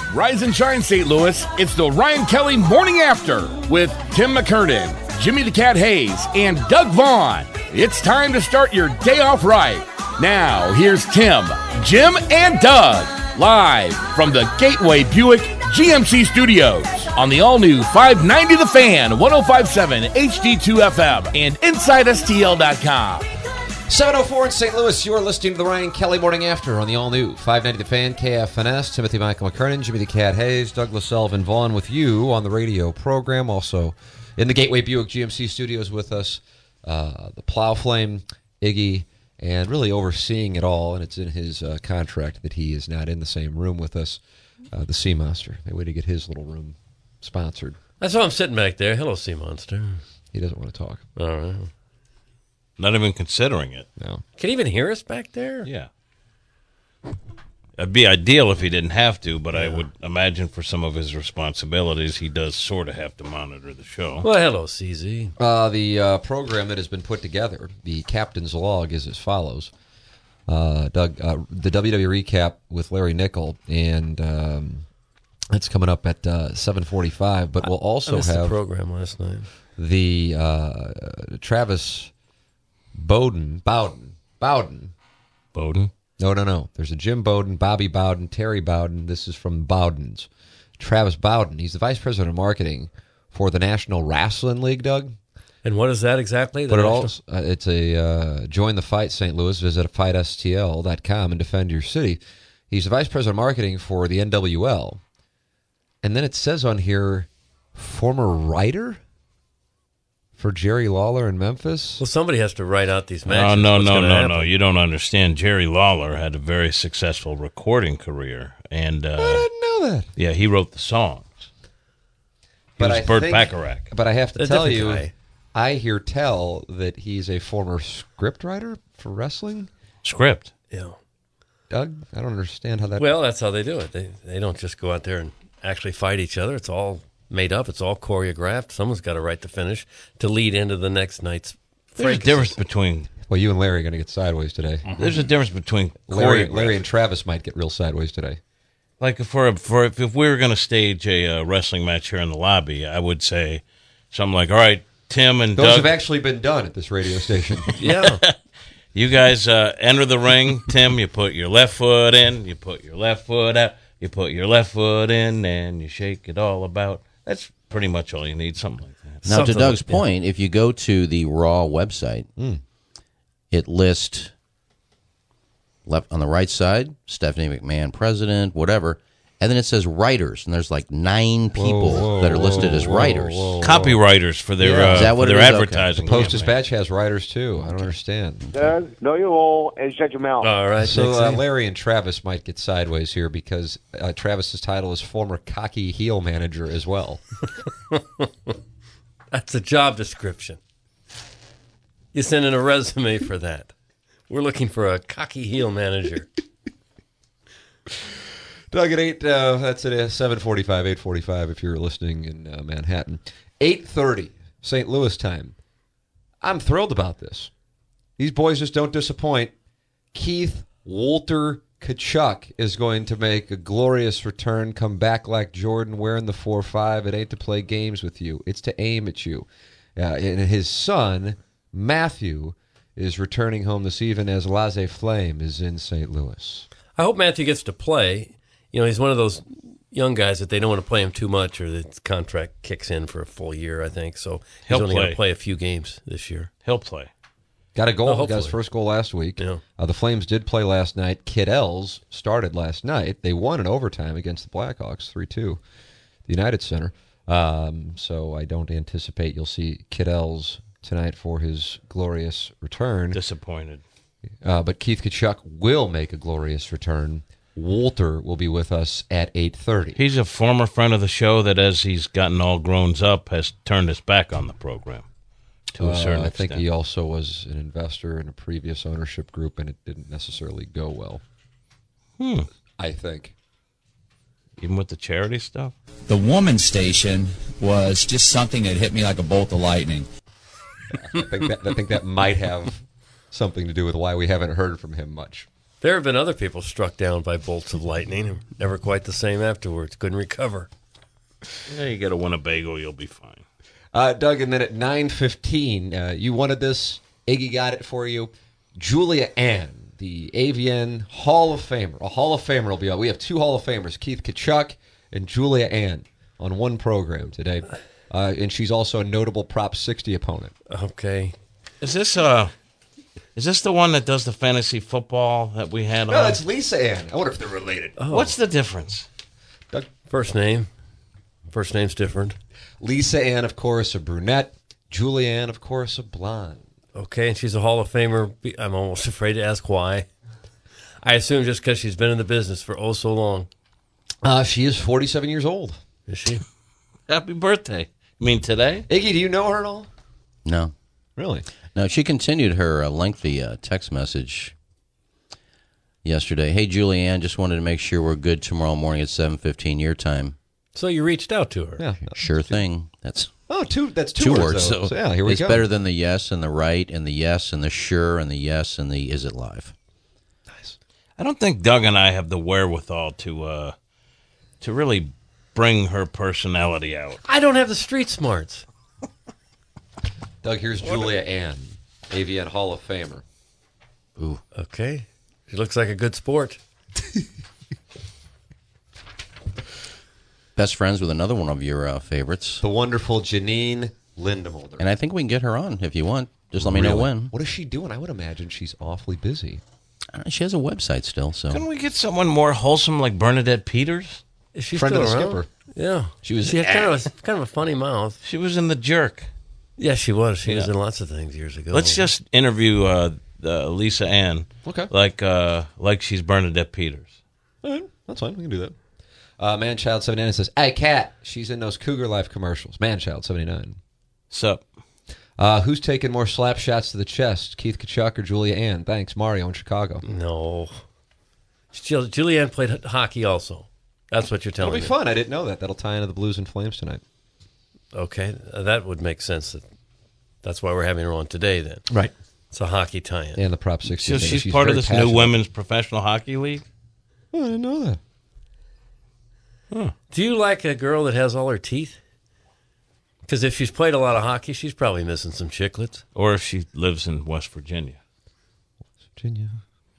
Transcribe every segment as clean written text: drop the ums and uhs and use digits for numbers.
Rise and shine, St. Louis. It's the Ryan Kelly Morning After with Tim McKernan, Jimmy the Cat Hayes, and Doug Vaughn. It's time to start your day off right. Now, here's Tim, Jim, and Doug, live from the Gateway Buick GMC Studios on the all-new 590 The Fan, 105.7 HD2 FM, and InsideSTL.com. 7:04 in St. Louis, you're listening to the Ryan Kelly Morning After on the all-new 590 The Fan, KFNS. Timothy Michael McKernan, Jimmy the Cat Hayes, Douglas Sullivan Vaughn with you on the radio program. Also in the Gateway Buick GMC Studios with us, the Plow Flame, Iggy, and really overseeing it all, and it's in his contract that he is not in the same room with us, the Sea Monster. They way to get his little room sponsored. That's why I'm sitting back there. Hello, Sea Monster. He doesn't want to talk. All right. Not even considering it. No. Can he even hear us back there? Yeah. It'd be ideal if he didn't have to, but I would imagine for some of his responsibilities, he does sort of have to monitor the show. Well, hello, CZ. The program that has been put together, the captain's log, is as follows. Doug, the WWE recap with Larry Nickel, and that's coming up at 7:45. But we'll also I missed have the program last night. The Travis Bowden. No. There's a Jim Bowden, Bobby Bowden, Terry Bowden. This is from Bowden's. Travis Bowden. He's the vice president of marketing for the National Wrestling League, Doug. And what is that exactly? It's a join the fight, St. Louis. Visit fightstl.com and defend your city. He's the vice president of marketing for the NWL. And then it says on here, former writer for Jerry Lawler in Memphis. Well, somebody has to write out these matches. No. You don't understand. Jerry Lawler had a very successful recording career. And I didn't know that. Yeah, he wrote the songs. He was Burt Bacharach. But I have to tell you, guy. I hear tell that he's a former script writer for wrestling. Script. Yeah. Doug, I don't understand how that... Well, that's how they do it. They don't just go out there and actually fight each other. It's all made up. It's all choreographed. Someone's got to write the finish to lead into the next night's There's a difference between... Well, you and Larry are going to get sideways today. There's a difference between... Larry and Travis might get real sideways today. Like if we were going to stage a wrestling match here in the lobby, I would say something like, all right, Tim and Those Doug... have actually been done at this radio station. Yeah. You guys enter the ring. Tim, you put your left foot in, you put your left foot out, you put your left foot in, and you shake it all about. That's pretty much all you need, something like that. Now, to Doug's point, if you go to the Raw website, it lists left on the right side, Stephanie McMahon, president, whatever, and then it says writers, and there's like 9 people that are listed as writers. Copywriters for their advertising. The Post-Dispatch has writers, too. I don't understand. Doug, know you all and shut your mouth. All right. So Larry and Travis might get sideways here because Travis's title is former cocky heel manager as well. That's a job description. You send in a resume for that. We're looking for a cocky heel manager. Doug, at 8, that's at 7:45, 8:45 if you're listening in Manhattan. 8:30, St. Louis time. I'm thrilled about this. These boys just don't disappoint. Keith Walter Tkachuk is going to make a glorious return, come back like Jordan, wearing the 4-5. It ain't to play games with you. It's to aim at you. And his son, Matthew, is returning home this evening as Laissez Flame is in St. Louis. I hope Matthew gets to play. You know, he's one of those young guys that they don't want to play him too much or the contract kicks in for a full year, I think. So he's only going to play a few games this year. He'll play. Got a goal. Got his first goal last week. Yeah. The Flames did play last night. Kid Els started last night. They won in overtime against the Blackhawks, 3-2, the United Center. So I don't anticipate you'll see Kid Els tonight for his glorious return. Disappointed. But Keith Tkachuk will make a glorious return. Walter will be with us at 8:30. He's a former friend of the show that, as he's gotten all grown up, has turned his back on the program to a certain extent. I think he also was an investor in a previous ownership group, and it didn't necessarily go well. I think. Even with the charity stuff? The woman station was just something that hit me like a bolt of lightning. I think that might have something to do with why we haven't heard from him much. There have been other people struck down by bolts of lightning, never quite the same afterwards. Couldn't recover. Yeah, you get a Winnebago, you'll be fine. Doug, and then at 9:15, you wanted this. Iggy got it for you. Julia Ann, the AVN Hall of Famer. A Hall of Famer will be on. We have 2 Hall of Famers, Keith Tkachuk and Julia Ann, on one program today. And she's also a notable Prop 60 opponent. Okay. Is this the one that does the fantasy football that we had on? No, that's Lisa Ann. I wonder if they're related. Oh. What's the difference? Doug? First name. First name's different. Lisa Ann, of course, a brunette. Julia Ann, of course, a blonde. Okay, and she's a Hall of Famer. I'm almost afraid to ask why. I assume just because she's been in the business for so long. She is 47 years old. Is she? Happy birthday. You mean today? Iggy, do you know her at all? No. Really? No, she continued her lengthy text message yesterday. Hey, Julianne, just wanted to make sure we're good tomorrow morning at 7:15 your time. So you reached out to her. Yeah. Sure thing. That's that's two two words. So yeah, here we it's go. better than the yes and the right and the yes and the sure and the yes and the is it live. Nice. I don't think Doug and I have the wherewithal to really bring her personality out. I don't have the street smarts. Doug, here's Julia Ann, AVN Hall of Famer. Ooh. Okay. She looks like a good sport. Best friends with another one of your favorites. The wonderful Janine Lindemulder. And I think we can get her on if you want. Just let me know when. What is she doing? I would imagine she's awfully busy. She has a website still, so. Couldn't we get someone more wholesome like Bernadette Peters? Is she Friend still of the around? skipper. Yeah. She had kind of a funny mouth. She was in The Jerk. Yeah, she was. She was in lots of things years ago. Let's just interview Lisa Ann. Okay. Like she's Bernadette Peters. All right, that's fine. We can do that. Manchild79 says, "Hey, Kat, she's in those Cougar Life commercials." Manchild79. Sup? Who's taking more slap shots to the chest, Keith Tkachuk or Julia Ann? Thanks, Mario in Chicago. No. Julianne played hockey also. That's what you're telling me. It'll be fun. I didn't know that. That'll tie into the Blues and Flames tonight. Okay, that would make sense. That's why we're having her on today, then. Right. It's a hockey tie-in. And the Prop 60. So she's part of this new women's professional hockey league? Oh, I didn't know that. Huh. Do you like a girl that has all her teeth? Because if she's played a lot of hockey, she's probably missing some chiclets. Or if she lives in West Virginia. Virginia.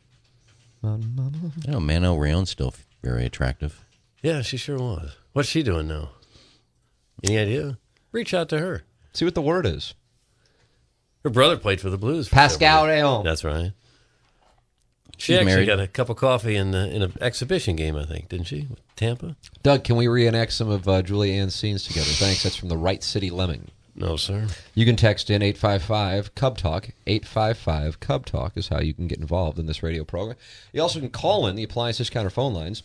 Mano Raion's still very attractive. Yeah, she sure was. What's she doing now? Any idea? Reach out to her. See what the word is. Her brother played for the Blues. Pascal Rayon. That's right. She She's actually married. got a cup of coffee in an exhibition game, I think, didn't she? With Tampa? Doug, can we reenact some of Julia Ann's scenes together? Thanks. That's from the Right City Lemming. No, sir. You can text in 855-CUB-TALK. 855-CUB-TALK is how you can get involved in this radio program. You also can call in the appliance discounter phone lines.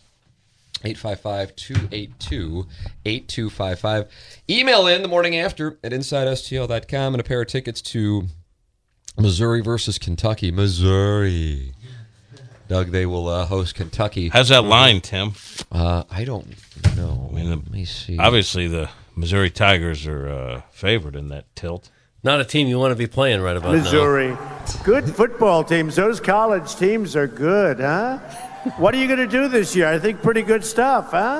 855-282-8255. Email in the morning after at InsideSTL.com and a pair of tickets to Missouri versus Kentucky. Missouri. Doug, they will host Kentucky. How's that line, Tim? I don't know. Let me see. Obviously, the Missouri Tigers are favored in that tilt. Not a team you want to be playing right about Missouri. now. Good football teams. Those college teams are good, huh? What are you going to do this year? I think pretty good stuff, huh?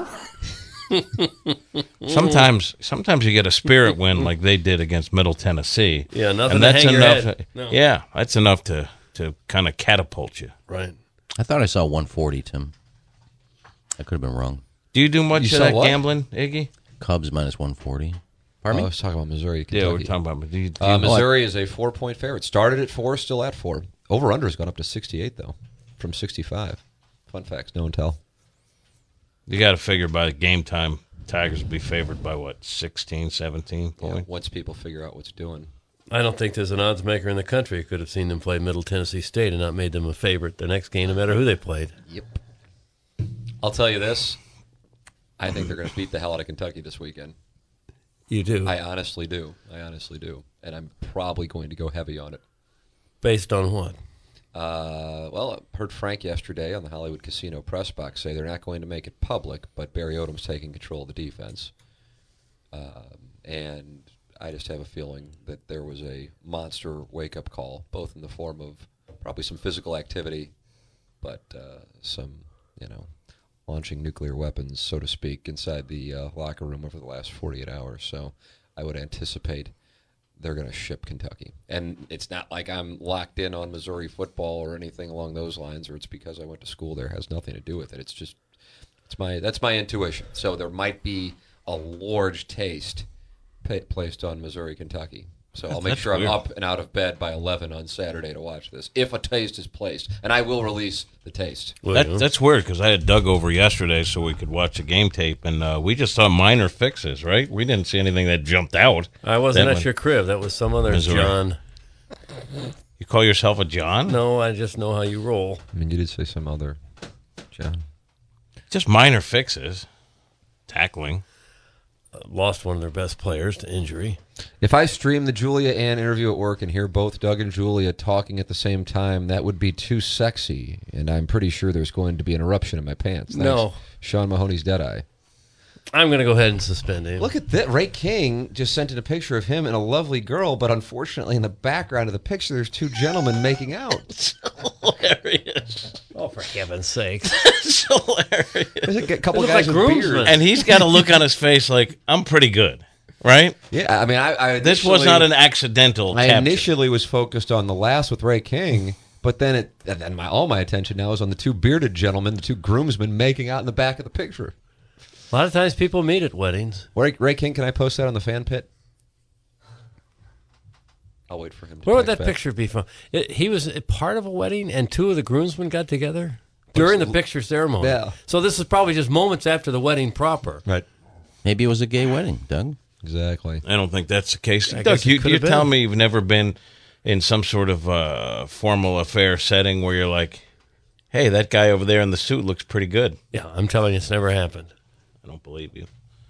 Sometimes you get a spirit win like they did against Middle Tennessee. Yeah, nothing and to that's hang your enough. head. No. Yeah, that's enough to kind of catapult you. Right. I thought I saw 140, Tim. I could have been wrong. Do you do much You of saw that what? gambling, Iggy? Cubs minus 140. I Pardon me? was talking about Missouri, Kentucky. Yeah, we're talking about. Do you Missouri is a 4-point favorite. Started at 4, still at 4. Over-under has gone up to 68, though, from 65. Fun facts, no one tell. You got to figure by game time, Tigers will be favored by, what, 16, 17 Yeah, points? once people figure out what's doing. I don't think there's an odds maker in the country who could have seen them play Middle Tennessee State and not made them a favorite the next game, no matter who they played. Yep. I'll tell you this. I think they're going to beat the hell out of Kentucky this weekend. You do. I honestly do. And I'm probably going to go heavy on it. Based on what? Well, I heard Frank yesterday on the Hollywood Casino press box say they're not going to make it public, but Barry Odom's taking control of the defense. And I just have a feeling that there was a monster wake-up call, both in the form of probably some physical activity, but some, launching nuclear weapons, so to speak, inside the locker room over the last 48 hours. So I would anticipate they're going to ship Kentucky. And it's not like I'm locked in on Missouri football or anything along those lines, or it's because I went to school there. It has nothing to do with it. It's just that's my intuition. So there might be a large taste placed on Missouri, Kentucky. So I'll make sure I'm up and out of bed by 11 on Saturday to watch this, if a taste is placed. And I will release the taste. That's weird, because I had Doug over yesterday so we could watch the game tape, and we just saw minor fixes, right? We didn't see anything that jumped out. I wasn't at your crib. That was some other Missouri. John. You call yourself a John? No, I just know how you roll. I mean, you did say some other John. Just minor fixes. Tackling. Lost one of their best players to injury. If I stream the Julia Ann interview at work and hear both Doug and Julia talking at the same time, that would be too sexy, and I'm pretty sure there's going to be an eruption in my pants. Thanks. No. Sean Mahoney's Deadeye. I'm going to go ahead and suspend him. Look at that. Ray King just sent in a picture of him and a lovely girl, but unfortunately in the background of the picture there's two gentlemen making out. It's hilarious. Oh, for heaven's sakes. It's hilarious. There's a couple guys with beards. And he's got a look on his face like, I'm pretty good. Right? Yeah, I mean, this was not an accidental capture. I initially was focused on the last with Ray King, but then all my attention now is on the two bearded gentlemen, the two groomsmen making out in the back of the picture. A lot of times people meet at weddings. Ray King, can I post that on the fan pit? I'll wait for him to Where would that picture be from? He was part of a wedding, and two of the groomsmen got together during the picture ceremony. Yeah. So this is probably just moments after the wedding proper. Right. Maybe it was a gay wedding, Doug. Exactly. I don't think that's the case. Doug, you tell me you've never been in some sort of formal affair setting where you're like, hey, that guy over there in the suit looks pretty good. Yeah, I'm telling you, it's never happened. I don't believe you.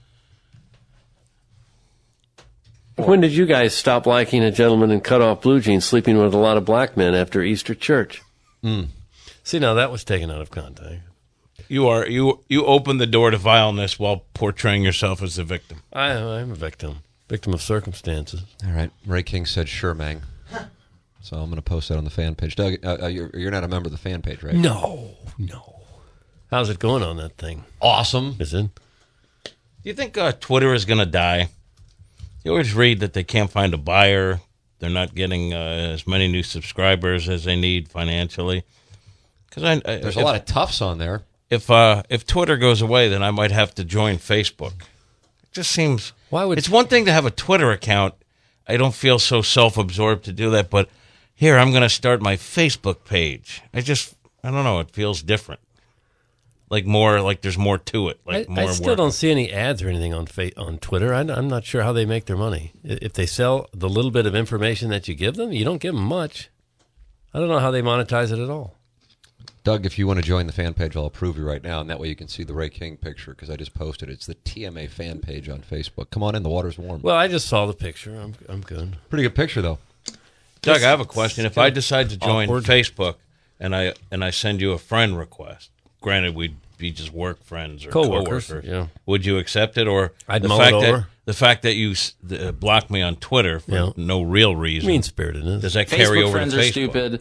When did you guys stop liking a gentleman in cut-off blue jeans sleeping with a lot of black men after Easter church? See, now that was taken out of context. You open the door to vileness while portraying yourself as the victim. I'm a victim of circumstances. All right. Ray King said, sure, Mang. So I'm going to post that on the fan page. Doug, you're not a member of the fan page, right? No. How's it going on that thing? Awesome. Is it? Do you think Twitter is going to die? You always read that they can't find a buyer. They're not getting as many new subscribers as they need financially. Because there's a lot of toughs on there. If Twitter goes away, then I might have to join Facebook. It just seems... It's one thing to have a Twitter account. I don't feel so self-absorbed to do that, but here, I'm going to start my Facebook page. I don't know, it feels different. Like there's more to it. I still don't see any ads or anything on Twitter. I'm not sure how they make their money. If they sell the little bit of information that you give them, you don't give them much. I don't know how they monetize it at all. Doug, if you want to join the fan page, I'll approve you right now, and that way you can see the Ray King picture, because I just posted it. It's the TMA fan page on Facebook. Come on in, the water's warm. Well, I just saw the picture. I'm good. Pretty good picture, though. Doug, I have a question. If I decide to join Facebook and I send you a friend request, granted we'd be just work friends or coworkers, yeah. Would you accept it? Or I'd mull it over. The fact that you block me on Twitter for no real reason. Mean-spiritedness. Does that carry over to Facebook? Facebook friends are stupid.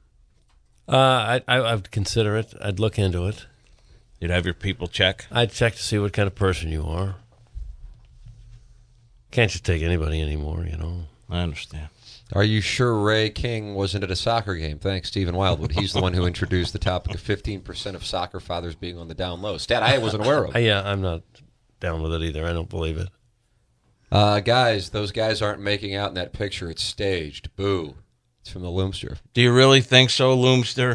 I would consider it. I'd look into it. You'd have your people check? I'd check to see what kind of person you are. Can't just take anybody anymore, I understand. Are you sure Ray King wasn't at a soccer game? Thanks, Stephen Wildwood. He's the one who introduced the topic of 15% of soccer fathers being on the down low. Stat I wasn't aware of. Yeah, I'm not down with it either. I don't believe it. Guys, those guys aren't making out in that picture. It's staged. Boo. It's from the Loomster. Do you really think so, Loomster?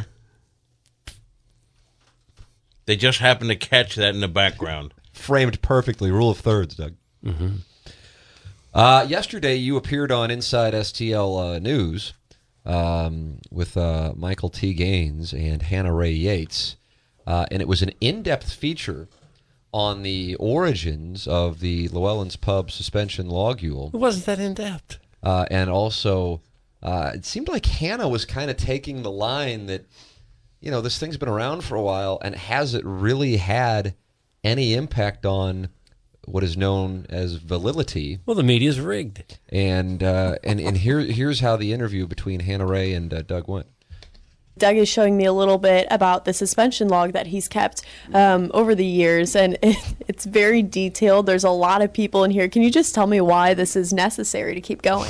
They just happened to catch that in the background. Framed perfectly. Rule of thirds, Doug. Mm-hmm. Yesterday, you appeared on Inside STL News with Michael T. Gaines and Hannah Ray Yates, and it was an in-depth feature on the origins of the Llewellyn's Pub suspension logule. It wasn't that in-depth. And also, it seemed like Hannah was kind of taking the line that, this thing's been around for a while, and has it really had any impact on what is known as validity? Well, the media's rigged. And here's how the interview between Hannah Ray and Doug went. Doug is showing me a little bit about the suspension log that he's kept over the years, and it's very detailed. There's a lot of people in here. Can you just tell me why this is necessary to keep going?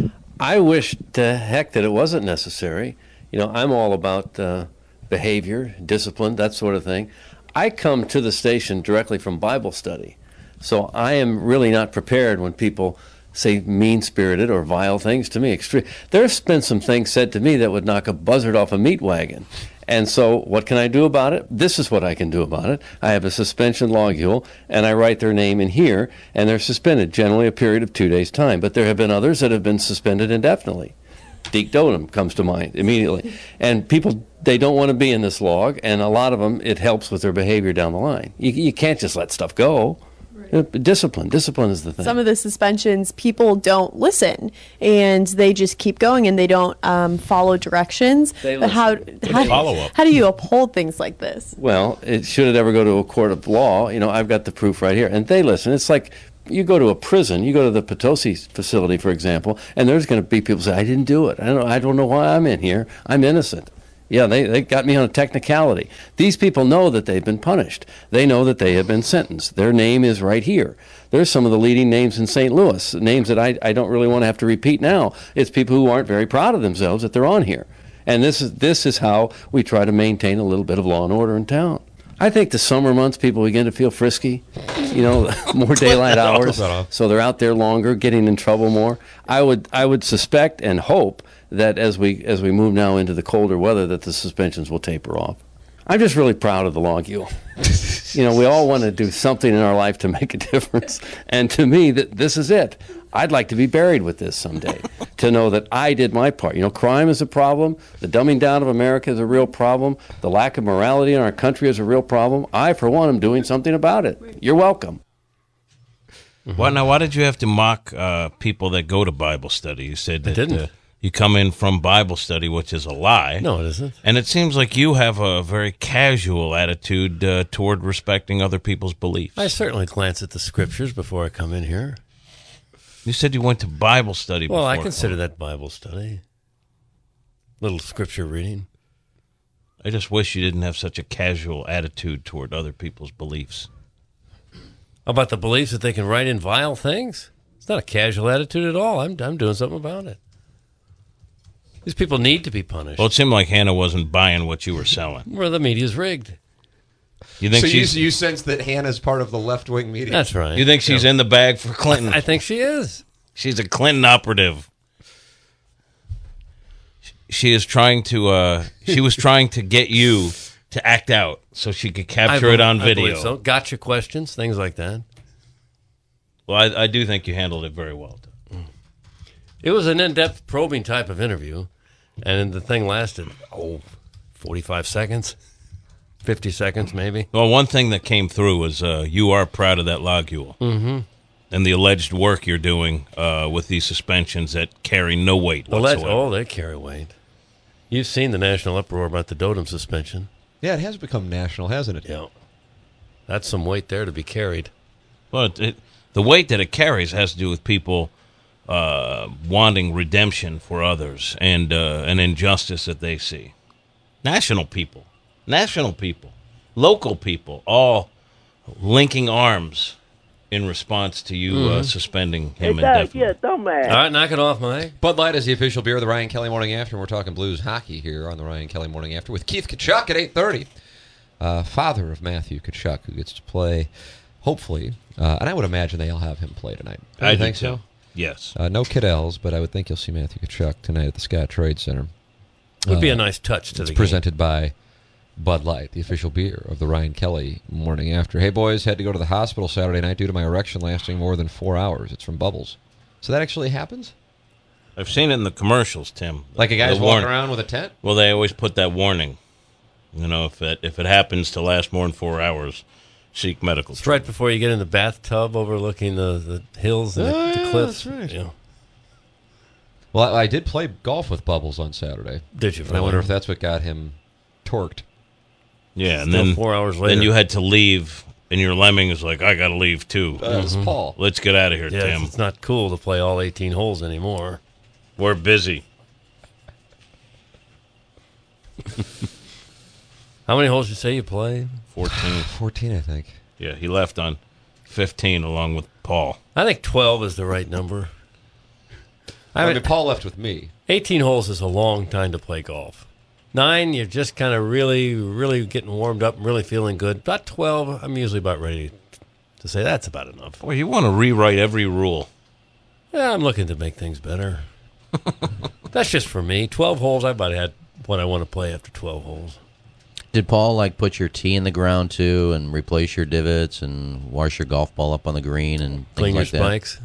I wish to heck that it wasn't necessary. I'm all about behavior, discipline, that sort of thing. I come to the station directly from Bible study, so I am really not prepared when people say mean-spirited or vile things to me. There's been some things said to me that would knock a buzzard off a meat wagon. And so what can I do about it? This is what I can do about it. I have a suspension logule, and I write their name in here, and they're suspended, generally a period of 2 days' time. But there have been others that have been suspended indefinitely. Deke Dotem comes to mind immediately. And people, they don't want to be in this log, and a lot of them, it helps with their behavior down the line. You can't just let stuff go. Discipline is the thing. Some of the suspensions, people don't listen, and they just keep going, and they don't follow directions. But how do you uphold things like this? Well, should it ever go to a court of law, I've got the proof right here, and they listen. It's like you go to a prison, you go to the Potosi facility, for example, and there's going to be people say, I didn't do it. I don't know why I'm in here. I'm innocent. Yeah, they got me on a technicality. These people know that they've been punished. They know that they have been sentenced. Their name is right here. There's some of the leading names in St. Louis, names that I don't really want to have to repeat now. It's people who aren't very proud of themselves that they're on here. And this is how we try to maintain a little bit of law and order in town. I think the summer months people begin to feel frisky, more daylight hours, so they're out there longer, getting in trouble more. I would suspect and hope that as we move now into the colder weather, that the suspensions will taper off. I'm just really proud of the logule. We all want to do something in our life to make a difference, and to me, this is it. I'd like to be buried with this someday, to know that I did my part. Crime is a problem. The dumbing down of America is a real problem. The lack of morality in our country is a real problem. I, for one, am doing something about it. You're welcome. Well, now, why did you have to mock people that go to Bible study? You said that you come in from Bible study, which is a lie. No, it isn't. And it seems like you have a very casual attitude toward respecting other people's beliefs. I certainly glance at the scriptures before I come in here. You said you went to Bible study before. Well, I consider that Bible study. Little scripture reading. I just wish you didn't have such a casual attitude toward other people's beliefs. About the beliefs that they can write in vile things? It's not a casual attitude at all. I'm doing something about it. These people need to be punished. Well, it seemed like Hannah wasn't buying what you were selling. Well, the media's rigged. You think you sense that Hannah's part of the left-wing media? That's right. You think she's in the bag for Clinton? I think she is. She's a Clinton operative. She is trying to. She was trying to get you to act out so she could capture it on video. I believe so. Gotcha questions, things like that. Well, I do think you handled it very well. It was an in-depth probing type of interview, and the thing lasted 45 seconds. 50 seconds, maybe. Well, one thing that came through was you are proud of that logule and the alleged work you're doing with these suspensions that carry no weight whatsoever. They carry weight. You've seen the national uproar about the Dotem suspension. Yeah, it has become national, hasn't it? Yeah. That's some weight there to be carried. Well, the weight that it carries has to do with people wanting redemption for others and an injustice that they see. National people, local people, all linking arms in response to you suspending him indefinitely. All right, knock it off, Mike. Bud Light is the official beer of the Ryan Kelly Morning After, and we're talking Blues hockey here on the Ryan Kelly Morning After with Keith Tkachuk at 8:30. Father of Matthew Tkachuk, who gets to play, hopefully, and I would imagine they'll have him play tonight. I think so. Yes. No Cadells, but I would think you'll see Matthew Tkachuk tonight at the Scott Trade Center. Would be a nice touch to the game. It's presented by Bud Light, the official beer of the Ryan Kelly Morning After. Hey, boys, had to go to the hospital Saturday night due to my erection lasting more than 4 hours. It's from Bubbles. So that actually happens? I've seen it in the commercials, Tim. Like a guy's walking around with a tent? Well, they always put that warning. If it happens to last more than 4 hours, seek medical treatment. It's right before you get in the bathtub overlooking the hills and the cliffs. That's right. Yeah. Well, I did play golf with Bubbles on Saturday. Did you? And I wonder if that's what got him torqued. Yeah, and Still then 4 hours later. Then you had to leave, and your lemming is like, I got to leave too. It's Paul. Let's get out of here, Tim. It's not cool to play all 18 holes anymore. We're busy. How many holes did you say you played? 14. 14, I think. Yeah, he left on 15 along with Paul. I think 12 is the right number. I mean, Paul left with me. 18 holes is a long time to play golf. 9, you're just kind of really, really getting warmed up and really feeling good. About 12, I'm usually about ready to say that's about enough. Boy, you want to rewrite every rule. Yeah, I'm looking to make things better. That's just for me. 12 holes, I about had what I want to play after 12 holes. Did Paul like put your tee in the ground too, and replace your divots, and wash your golf ball up on the green, and clean your like that? spikes?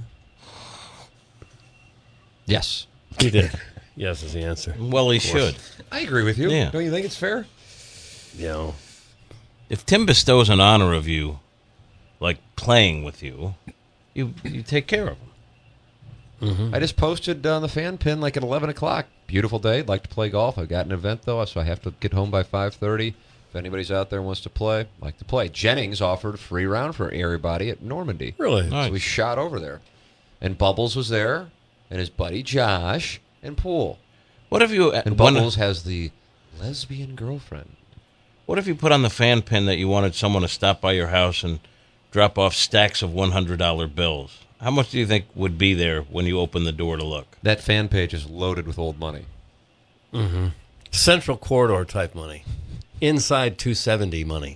Yes. He did. Yes is the answer. Well, he should. I agree with you. Yeah. Don't you think it's fair? Yeah. If Tim bestows an honor of you, like playing with you, you take care of him. I just posted on the fan pin like at 11 o'clock. Beautiful day. Like to play golf. I've got an event, though, so I have to get home by 5:30. If anybody's out there and wants to play, like to play. Jennings offered a free round for everybody at Normandy. Really? Nice. So we shot over there. And Bubbles was there, and his buddy Josh, and Poole. What if you... And Bubbles has the lesbian girlfriend. What if you put on the fan pin that you wanted someone to stop by your house and drop off stacks of $100 bills? How much do you think would be there when you open the door to look? That fan page is loaded with old money. Mm-hmm. Central Corridor type money. Inside 270 money.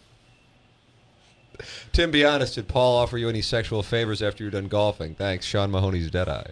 Tim, be honest. Did Paul offer you any sexual favors after you're done golfing? Thanks, Sean Mahoney's Deadeye.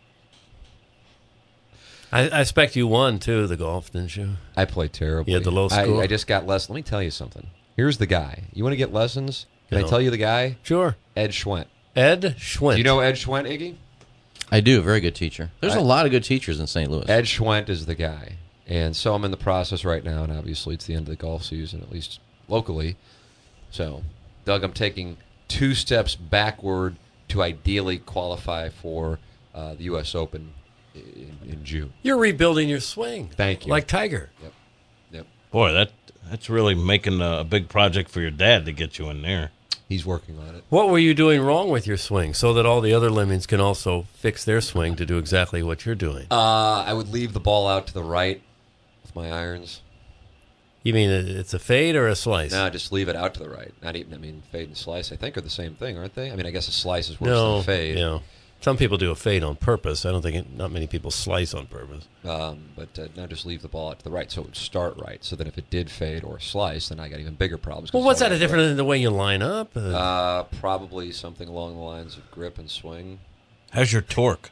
I expect you won, too, the golf, didn't you? I played terribly. You had the low score? I just got lessons. Let me tell you something. Here's the guy. You want to get lessons? Can I No. tell you the guy? Sure. Ed Schwent. Ed Schwent. Do you know Ed Schwent, Iggy? I do. Very good teacher. There's a lot of good teachers in St. Louis. Ed Schwent is the guy. And so I'm in the process right now, and obviously it's the end of the golf season, at least locally. So, Doug, I'm taking 2 steps backward to ideally qualify for the U.S. Open in June. You're rebuilding your swing. Thank you. Like Tiger. Yep. Boy, that's really making a big project for your dad to get you in there. He's working on it. What were you doing wrong with your swing so that all the other lemmings can also fix their swing to do exactly what you're doing? I would leave the ball out to the right with my irons. You mean it's a fade or a slice? No, just leave it out to the right. Not even, fade and slice, I think, are the same thing, aren't they? I guess a slice is worse than a fade. Yeah. Some people do a fade on purpose. I don't think not many people slice on purpose. But now just leave the ball out to the right so it would start right. So that if it did fade or slice, then I got even bigger problems. Well, what's that different than the way you line up? Probably something along the lines of grip and swing. How's your torque?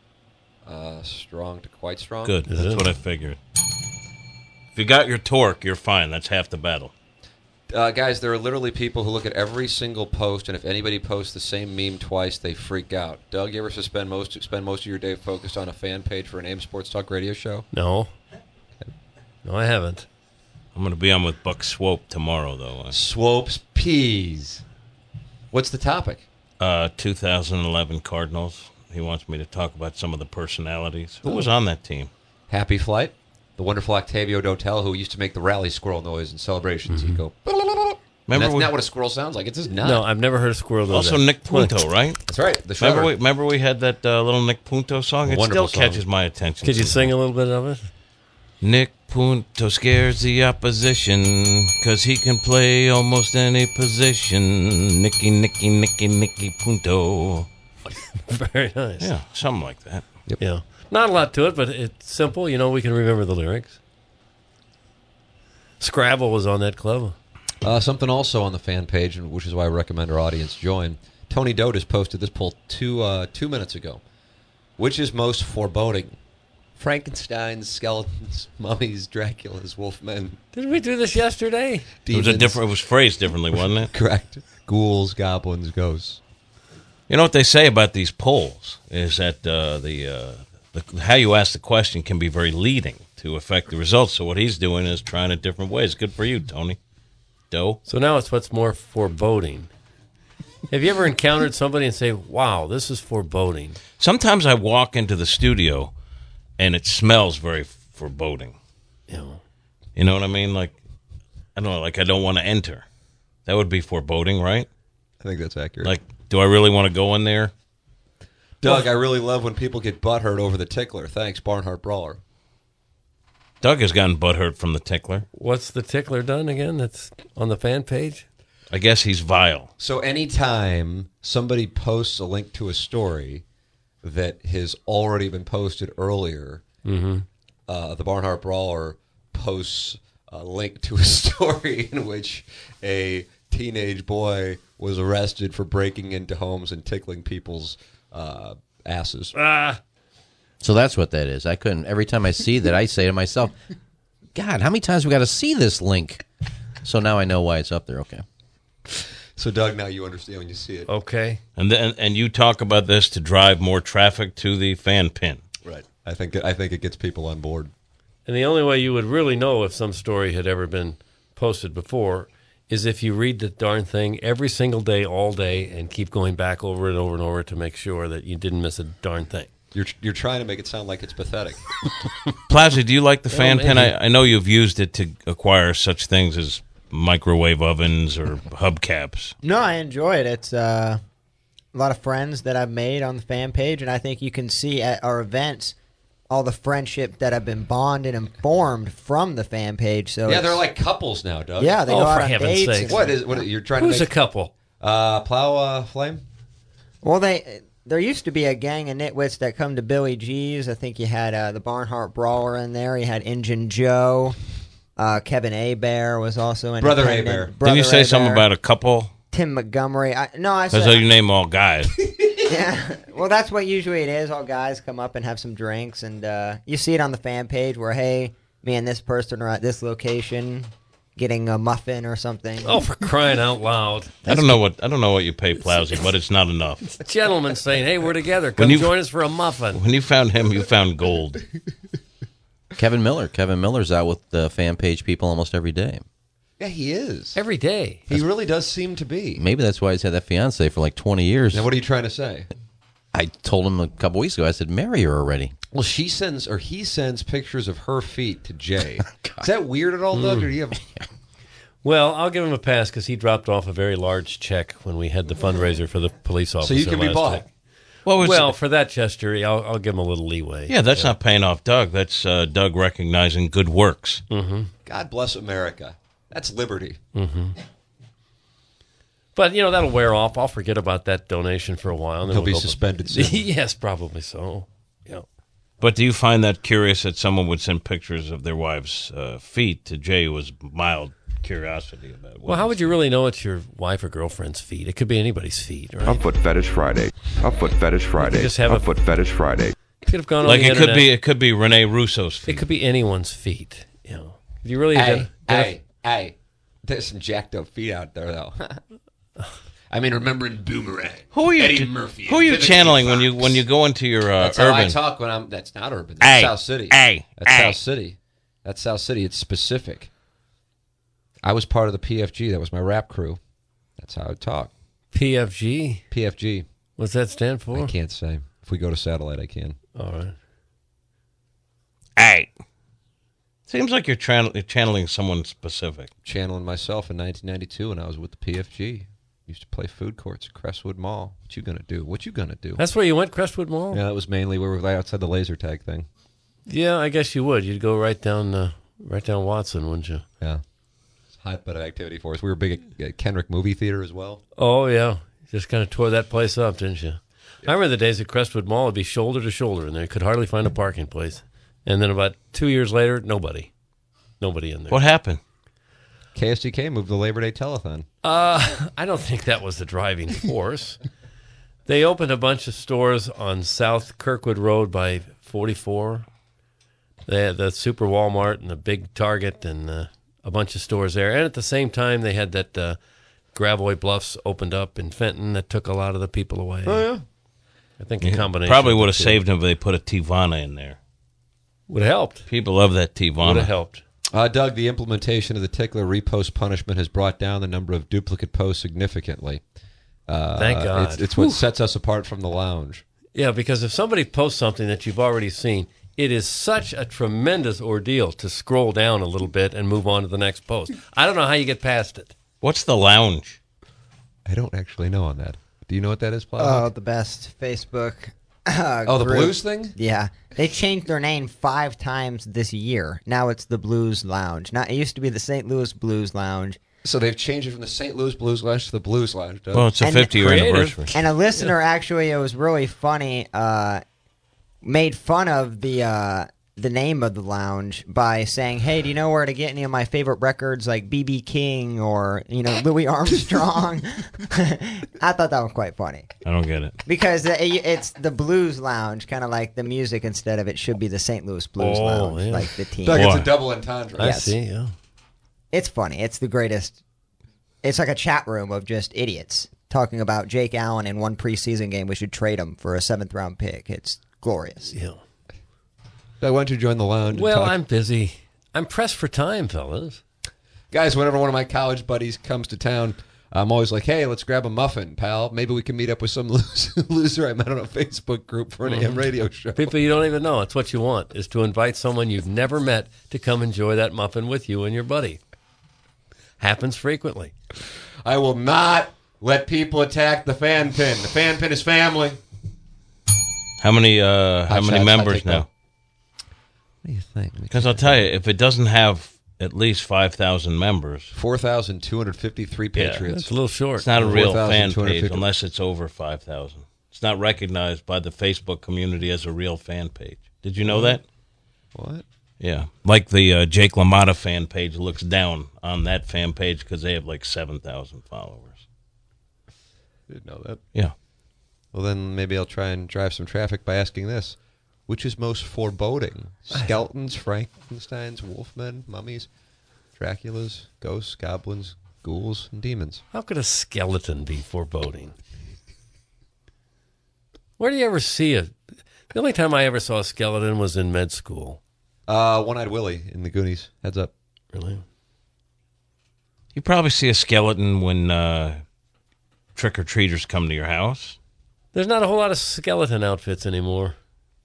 Strong to quite strong. Good. That's what I figured. If you got your torque, you're fine. That's half the battle. Guys, there are literally people who look at every single post, and if anybody posts the same meme twice, they freak out. Doug, you ever spend most of your day focused on a fan page for an AIM Sports Talk radio show? No. No, I haven't. I'm going to be on with Buck Swope tomorrow, though. Swope's Peas. What's the topic? 2011 Cardinals. He wants me to talk about some of the personalities. Who was on that team? Happy Flight. The wonderful Octavio Dotel, who used to make the rally squirrel noise in celebrations. He'd go... That's not what a squirrel sounds like. It's just not. No, I've never heard a squirrel do Also, that. Nick Punto, right? That's right. The Shredder. Remember we had that little Nick Punto song? It Wonderful still catches my attention. Could you sing a little bit of it? Nick Punto scares the opposition because he can play almost any position. Nicky Punto. Very nice. Yeah, something like that. Yep. Yeah. Not a lot to it, but it's simple. We can remember the lyrics. Scrabble was on that club. Something also on the fan page, which is why I recommend our audience join. Tony Dote has posted this poll 2 minutes ago. Which is most foreboding? Frankenstein's, skeletons, mummies, Dracula's, wolfmen. Didn't we do this yesterday? Demons. It was phrased differently, wasn't it? Correct. Ghouls, goblins, ghosts. You know what they say about these polls is that how you ask the question can be very leading to affect the results. So what he's doing is trying it different ways. Good for you, Tony. Doe. So now it's what's more foreboding. Have you ever encountered somebody and say, wow, this is foreboding? Sometimes I walk into the studio and it smells very foreboding. Yeah. You know what I mean? Like, I don't know, like I don't want to enter. That would be foreboding, right? I think that's accurate. Like, do I really want to go in there? Doug, I really love when people get butthurt over the tickler. Thanks, Barnhart Brawler. Doug has gotten butthurt from the tickler. What's the tickler done again? That's on the fan page? I guess he's vile. So anytime somebody posts a link to a story that has already been posted earlier, the Barnhart Brawler posts a link to a story in which a teenage boy was arrested for breaking into homes and tickling people's asses. So that's what that is. I couldn't. Every time I see that, I say to myself, God, how many times we got to see this link? So now I know why it's up there. Okay. So, Doug, now you understand when you see it. Okay. And you talk about this to drive more traffic to the fan pin. Right. I think it gets people on board. And the only way you would really know if some story had ever been posted before is if you read the darn thing every single day, all day, and keep going back over and over and over to make sure that you didn't miss a darn thing. You're trying to make it sound like it's pathetic. Plowsy, do you like the fan pin? I know you've used it to acquire such things as microwave ovens or hubcaps. No, I enjoy it. It's a lot of friends that I've made on the fan page, and I think you can see at our events all the friendship that have been bonded and formed from the fan page. So yeah, they're like couples now, Doug. Yeah, they go out on dates. Sakes. What you're trying Who's to make? a couple? Plow Flame? Well, there used to be a gang of nitwits that come to Billy G's. I think you had the Barnhart Brawler in there. You had Injun Joe. Kevin Abear was also in Brother attendant. Abear. Didn't you say something about a couple? Tim Montgomery. I That's said how you name all guys. Yeah, well, that's what usually it is. All guys come up and have some drinks, and you see it on the fan page where, hey, me and this person are at this location getting a muffin or something. Oh, for crying out loud! I don't know what you pay Plowsy, but it's not enough. A gentleman saying, "Hey, we're together. Come join us for a muffin." When you found him, you found gold. Kevin Miller's out with the fan page people almost every day. Yeah, he is. Every day. He really does seem to be. Maybe that's why he's had that fiance for like 20 years. Now, what are you trying to say? I told him a couple weeks ago, I said, marry her already. Well, he sends pictures of her feet to Jay. Is that weird at all, Doug? Or do you have... Well, I'll give him a pass because he dropped off a very large check when we had the fundraiser for the police officer. So you can be bought. Week. Well, for that gesture, I'll give him a little leeway. Yeah, that's not paying off Doug. That's Doug recognizing good works. Mm-hmm. God bless America. That's liberty. Mm-hmm. But, that'll wear off. I'll forget about that donation for a while. And then He'll be suspended soon. Yes, probably so. Yeah. But do you find that curious that someone would send pictures of their wives' feet to Jay, who was mild curiosity about it? Well, how would you really know it's your wife or girlfriend's feet? It could be anybody's feet, right? A Foot Fetish Friday. A Foot Fetish Friday. Just have a Foot Fetish Friday. You could have gone like on the it internet. could be Rene Russo's feet. It could be anyone's feet. If you really Hey, there's some jacked up feet out there, though. I mean, remembering Boomerang. Who are you? Eddie Murphy. Who are you channeling when you go into your that's urban? How I talk when I'm. That's not urban. That's South City. South City. That's South City. It's specific. I was part of the PFG. That was my rap crew. That's how I talk. PFG. PFG. What's that stand for? I can't say. If we go to satellite, I can. All right. Hey. Seems like you're channeling someone specific. Channeling myself in 1992 when I was with the PFG. Used to play food courts at Crestwood Mall. What you gonna do? What you gonna do? That's where you went, Crestwood Mall? Yeah, that was mainly where we were outside the laser tag thing. Yeah, I guess you would. You'd go right down Watson, wouldn't you? Yeah. It's a hotbed of activity for us. We were big at Kenrick Movie Theater as well. Oh, yeah. Just kind of tore that place up, didn't you? Yeah. I remember the days at Crestwood Mall, it'd be shoulder to shoulder in there. You could hardly find a parking place. And then about 2 years later, nobody in there. What happened? KSDK moved the Labor Day telethon. I don't think that was the driving force. They opened a bunch of stores on South Kirkwood Road by 44. They had the Super Walmart and the big Target and a bunch of stores there. And at the same time, they had that Gravois Bluffs opened up in Fenton that took a lot of the people away. Oh, yeah. I think a combination. Probably would have saved them if they put a Tivana in there. Would have helped. People love that Tivana. Would have helped. Doug, the implementation of the tickler repost punishment has brought down the number of duplicate posts significantly. Thank God. It's what sets us apart from the lounge. Yeah, because if somebody posts something that you've already seen, it is such a tremendous ordeal to scroll down a little bit and move on to the next post. I don't know how you get past it. What's the lounge? I don't actually know on that. Do you know what that is, Plow? Oh, the best Facebook the group. blues thing? Yeah. They changed their name 5 times this year. Now it's the Blues Lounge. Now, it used to be the St. Louis Blues Lounge. So they've changed it from the St. Louis Blues Lounge to the Blues Lounge. Well, it's a 50-year anniversary. And a listener actually, it was really funny, made fun of the name of the lounge by saying, "Hey, do you know where to get any of my favorite records like B.B. King or Louis Armstrong?" I thought that was quite funny. I don't get it. Because it's the Blues Lounge, kind of like the music instead of it should be the St. Louis Blues Lounge, like the team. Doug, it's a double entendre. I see, yeah. It's funny. It's the greatest. It's like a chat room of just idiots talking about Jake Allen in one preseason game. We should trade him for a 7th-round pick. It's glorious. Yeah. Doug, why don't you join the lounge? Well, I'm busy. I'm pressed for time, fellas. Guys, whenever one of my college buddies comes to town, I'm always like, hey, let's grab a muffin, pal. Maybe we can meet up with some loser I met on a Facebook group for an AM radio show. People you don't even know. It's what you want, is to invite someone you've never met to come enjoy that muffin with you and your buddy. Happens frequently. I will not let people attack the fan pin. The fan pin is family. How many members now? What do you think? Because I'll tell you, if it doesn't have at least 5,000 members, 4,253 Patriots. Yeah, that's a little short. It's not a real fan page unless it's over 5,000. It's not recognized by the Facebook community as a real fan page. Did you know that? What? Yeah, like the Jake LaMotta fan page looks down on that fan page because they have like 7,000 followers. Didn't know that. Yeah. Well, then maybe I'll try and drive some traffic by asking this. Which is most foreboding? Skeletons, Frankensteins, wolfmen, mummies, Draculas, ghosts, goblins, ghouls, and demons. How could a skeleton be foreboding? Where do you ever see it? The only time I ever saw a skeleton was in med school. One-Eyed Willie in the Goonies. Heads up. Really? You probably see a skeleton when trick-or-treaters come to your house. There's not a whole lot of skeleton outfits anymore.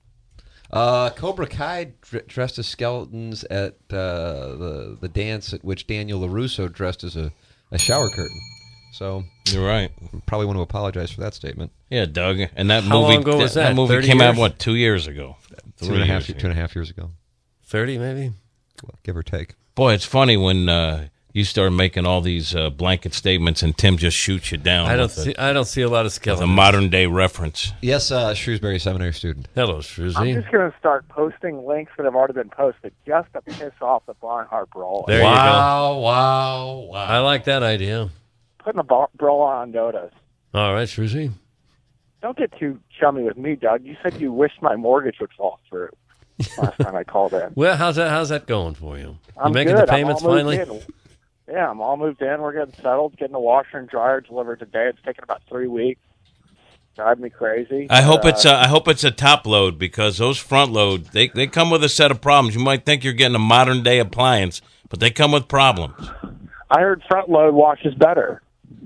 Cobra Kai dressed as skeletons at the dance at which Daniel LaRusso dressed as a shower curtain. So you're right. Probably want to apologize for that statement. Yeah, Doug. And that How movie, long ago was that? That movie came out, what, 2 years ago? 2.5 years ago. 30, maybe? Well, give or take. Boy, it's funny when you start making all these blanket statements and Tim just shoots you down. I don't see a lot of skeletons. A modern-day reference. Yes, Shrewsbury Seminary student. Hello, Shrewsbury. I'm just going to start posting links that have already been posted just to piss off the Barnhart Brawler. There you go. Wow. I like that idea. Putting a brawler on notice. All right, Shrewsbury. Don't get too chummy with me, Doug. You said you wished my mortgage would fall through last time I called in. Well, how's that going for you? I'm you making good. the payments finally? Yeah, I'm all moved in. We're getting settled, getting the washer and dryer delivered today. It's taken about 3 weeks. Drive me crazy. I hope it's a top load, because those front load, they come with a set of problems. You might think you're getting a modern day appliance, but they come with problems. I heard front load washes better.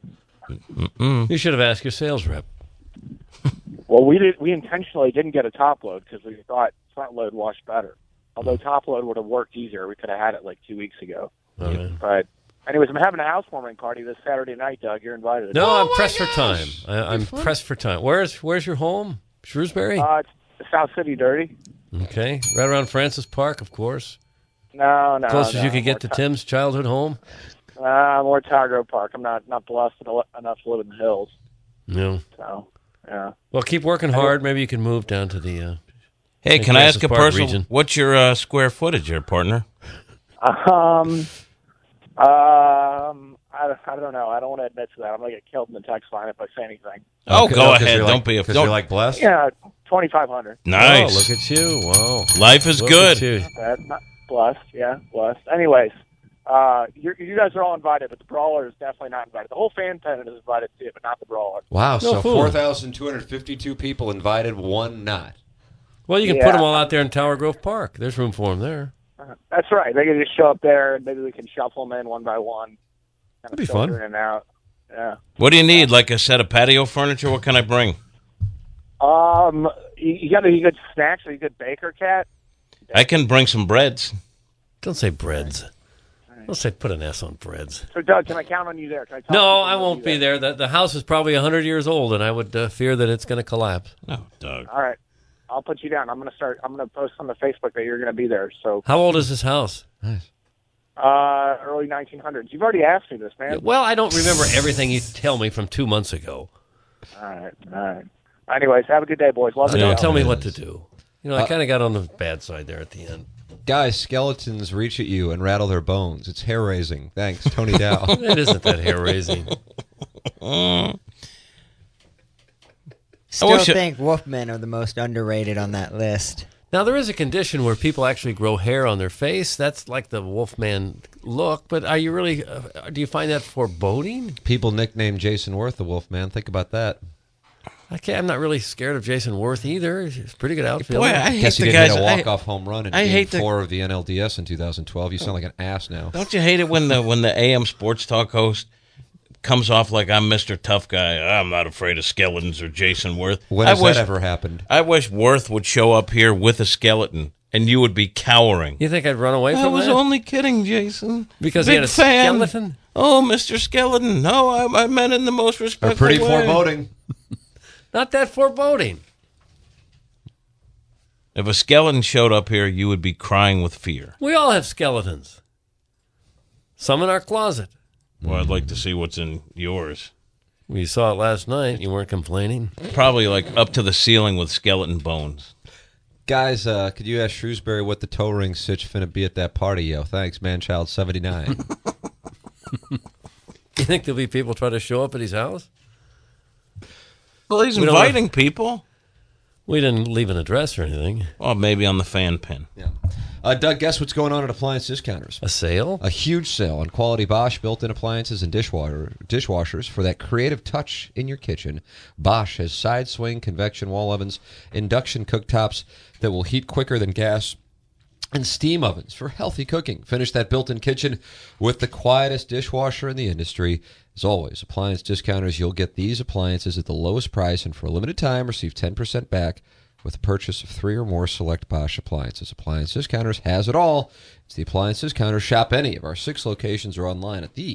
You should have asked your sales rep. Well, we intentionally didn't get a top load because we thought front load washed better. Although top load would have worked easier, we could have had it like 2 weeks ago. Right. But anyways, I'm having a housewarming party this Saturday night, Doug. You're invited. No, I'm pressed for time. I'm pressed for time. Where's your home? Shrewsbury? It's South City Dirty. Okay. Right around Francis Park, of course. No. Closest you could get to Tim's childhood home? More Tower Grove Park. I'm not blessed enough to live in the hills. No. So, yeah. Well, keep working hard. Maybe you can move down to the... Hey, can I ask a personal... Region. What's your square footage here, partner? I don't know. I don't want to admit to that. I'm going to get killed in the text line if I say anything. Oh, go ahead. Don't be a... Because you're like blessed? Yeah, 2,500. Nice. Oh, look at you. Wow. Life is good. Not bad. Not blessed. Yeah, blessed. Anyways, you guys are all invited, but the Brawler is definitely not invited. The whole fan pennant is invited too, but not the Brawler. Wow, so 4,252 people invited, one not. Well, you can put them all out there in Tower Grove Park. There's room for them there. That's right. They can just show up there, and maybe we can shuffle them in one by one. That'd be fun. In and out. Yeah. What do you need? Like a set of patio furniture? What can I bring? You got any good snacks? Are you good baker, Cat? I can bring some breads. Don't say breads. Don't say put an S on breads. So, Doug, can I count on you there? Can I talk No, to I won't be there. The house is probably 100 years old, and I would fear that it's going to collapse. No, Doug. All right. I'll put you down. I'm gonna post on the Facebook that you're gonna be there. So How old is this house? early 1900s. You've already asked me this, man. Well, I don't remember everything you tell me from 2 months ago. All right. Anyways, have a good day, boys. Love the Don't show. tell me what to do. I kind of got on the bad side there at the end. Guys, skeletons reach at you and rattle their bones. It's hair-raising. Thanks, Tony Dow. It isn't that hair-raising. Still think Wolfmen are the most underrated on that list. Now, there is a condition where people actually grow hair on their face. That's like the Wolfman look. But are you really, do you find that foreboding? People nicknamed Jason Worth the Wolfman. Think about that. I'm not really scared of Jason Worth either. He's a pretty good outfielder. Boy, I hate Guess he the did guys. hit a walk-off home run in I Game hate 4 of the NLDS in 2012. You sound like an ass now. Don't you hate it when the AM Sports Talk host comes off like I'm Mr. Tough Guy? I'm not afraid of skeletons or Jason Worth. When has that ever happened? I wish Worth would show up here with a skeleton, and you would be cowering. You think I'd run away from I was that? only kidding, Jason. Because Big he had a fan. skeleton? Oh, Mr. Skeleton. No, I meant in the most respectful They're pretty way. foreboding. Not that foreboding. If a skeleton showed up here, you would be crying with fear. We all have skeletons. Some in our closet. Well, I'd like to see what's in yours. Well, you saw it last night. You weren't complaining. Probably like up to the ceiling with skeleton bones. Guys, could you ask Shrewsbury what the toe ring sitch finna be at that party, yo? Thanks, Manchild79. You think there'll be people try to show up at his house? Well, he's We don't inviting people. We didn't leave an address or anything. Well, maybe on the fan pin. Yeah. Doug, guess what's going on at Appliance Discounters? A sale? A huge sale on quality Bosch built-in appliances and dishwashers for that creative touch in your kitchen. Bosch has side swing convection wall ovens, induction cooktops that will heat quicker than gas, and steam ovens for healthy cooking. Finish that built-in kitchen with the quietest dishwasher in the industry. As always, Appliance Discounters, you'll get these appliances at the lowest price, and for a limited time, receive 10% back with the purchase of 3 or more select Bosch appliances. Appliance Discounters has it all. It's the Appliance Discounters. Shop any of our 6 locations or online at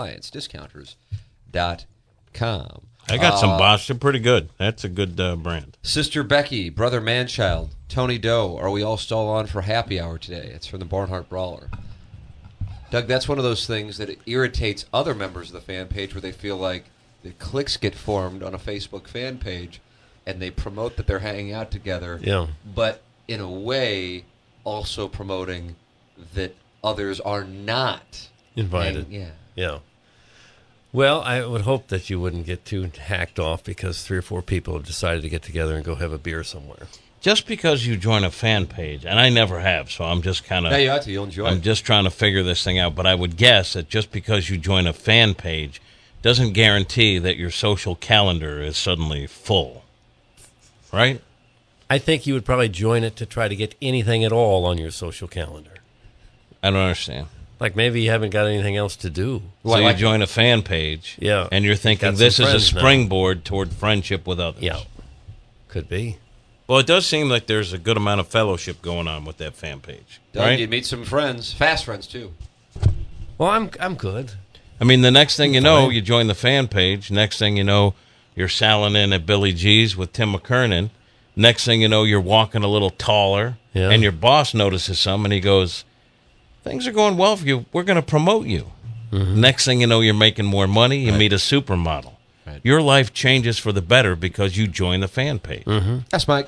theappliancediscounters.com. I got some Bosch. They're pretty good. That's a good brand. Sister Becky, Brother Manchild, Tony Doe, are we all still on for happy hour today? It's from the Barnhart Brawler. Doug, that's one of those things that irritates other members of the fan page where they feel like the cliques get formed on a Facebook fan page and they promote that they're hanging out together, but in a way also promoting that others are not invited. Yeah. Well, I would hope that you wouldn't get too hacked off because 3 or 4 people have decided to get together and go have a beer somewhere. Just because you join a fan page, and I never have, so I'm just kind of... Yeah, you ought to. You'll enjoy it. I'm just trying to figure this thing out, but I would guess that just because you join a fan page doesn't guarantee that your social calendar is suddenly full. Right? I think you would probably join it to try to get anything at all on your social calendar. I don't understand. Like maybe you haven't got anything else to do. So you join a fan page, and you're thinking this is a springboard toward friendship with others. Yeah, could be. Well, it does seem like there's a good amount of fellowship going on with that fan page. Doug, Right? you meet some friends, fast friends too. Well, I'm good. I mean, the next thing you know, you join the fan page. Next thing you know, you're salling in at Billy G's with Tim McKernan. Next thing you know, you're walking a little taller, and your boss notices some, and he goes, "Things are going well for you. We're going to promote you." Mm-hmm. Next thing you know, you're making more money. You meet a supermodel. Right. Your life changes for the better because you join the fan page. Mm-hmm. That's Mike.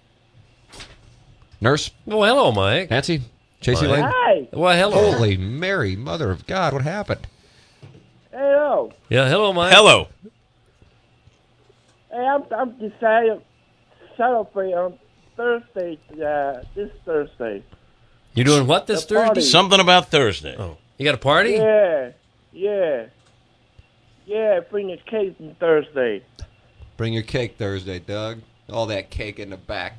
Nurse. Well, hello, Mike. Nancy. JC Mike. Lane. Hi. Well, hello. Holy Mary, Mother of God, what happened? Hello. Yeah, hello, Mike. Hello. Hey, I'm decided to celebrate on Thursday, this Thursday. You're doing what this The party. Thursday? Something about Thursday. Oh, you got a party? Yeah, bring your cake on Thursday. Bring your cake Thursday, Doug. All that cake in the back.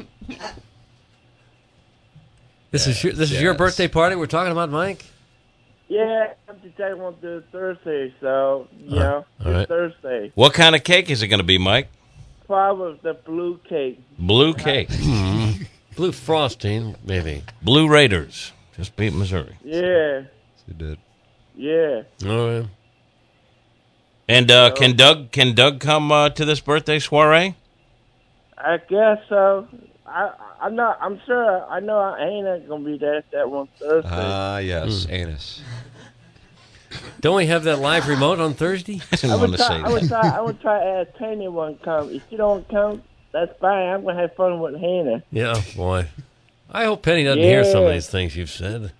This is your birthday party we're talking about, Mike? Yeah, I'm deciding on do Thursday, so, you know, all right. Thursday. What kind of cake is it going to be, Mike? Probably the blue cake. Blue cake. Blue frosting, maybe. Blue Raiders. Just beat Missouri. Yeah. You did. Yeah. Oh, yeah. And can Doug come to this birthday soiree? I guess so. I'm not. I'm sure. I know I ain't gonna be there that one Thursday. Yes, anus. Don't we have that live remote on Thursday? I would try to ask Penny one come. If she don't come, that's fine. I'm gonna have fun with Hannah. Yeah, boy. I hope Penny doesn't hear some of these things you've said.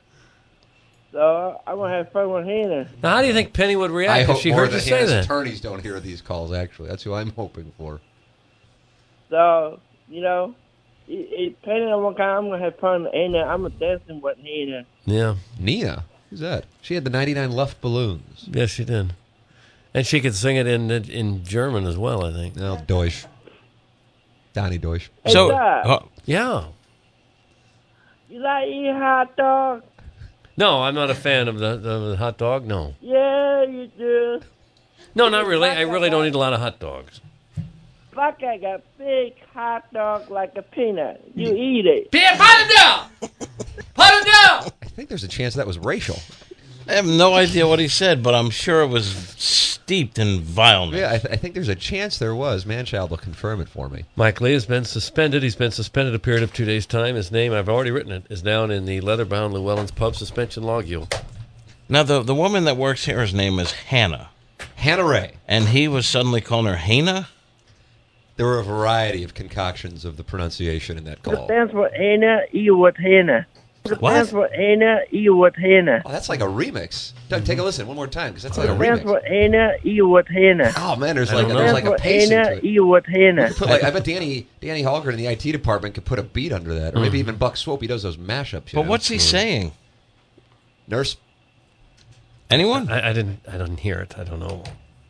So I'm gonna have fun with Hannah. Now, how do you think Penny would react if she heard you say that? Attorneys don't hear these calls. Actually, that's who I'm hoping for. So if Penny don't want to come, I'm gonna have fun with Hannah. I'm gonna dancing with Hannah. Yeah, Nina. Who's that? She had the 99 Luft balloons. Yes, she did. And she could sing it in German as well, I think. No, Deutsch. Donnie Deutsch. Hey, yeah. You like eating hot dog? No, I'm not a fan of the hot dog, no. Yeah, you do. No, not really. I really don't eat a lot of hot dogs. Like I got big hot dog like a peanut. You eat it. Put him down! Put him down! I think there's a chance that was racial. I have no idea what he said, but I'm sure it was steeped in vileness. Yeah, I think there's a chance there was. Manchild will confirm it for me. Mike Lee has been suspended. He's been suspended a period of 2 days' time. His name, I've already written it, is down in the leather-bound Llewellyn's Pub suspension logule. Now, the woman that works here, her name is Hannah. Hannah Ray. And he was suddenly calling her Hannah? There were a variety of concoctions of the pronunciation in that call. Stands for Hannah, E with Hannah. Stands for Hannah, E with Hannah. Oh, that's like a remix. Doug, take a listen one more time, because that's like a Stands remix. for Hannah, E with Hannah. Oh, man, there's like a pacing Hannah, to it. E with Hannah. I bet Danny Hallgren in the IT department could put a beat under that. Or maybe even Buck Swope. He does those mashups. But what's he saying? Nurse? Anyone? I didn't hear it. I don't know.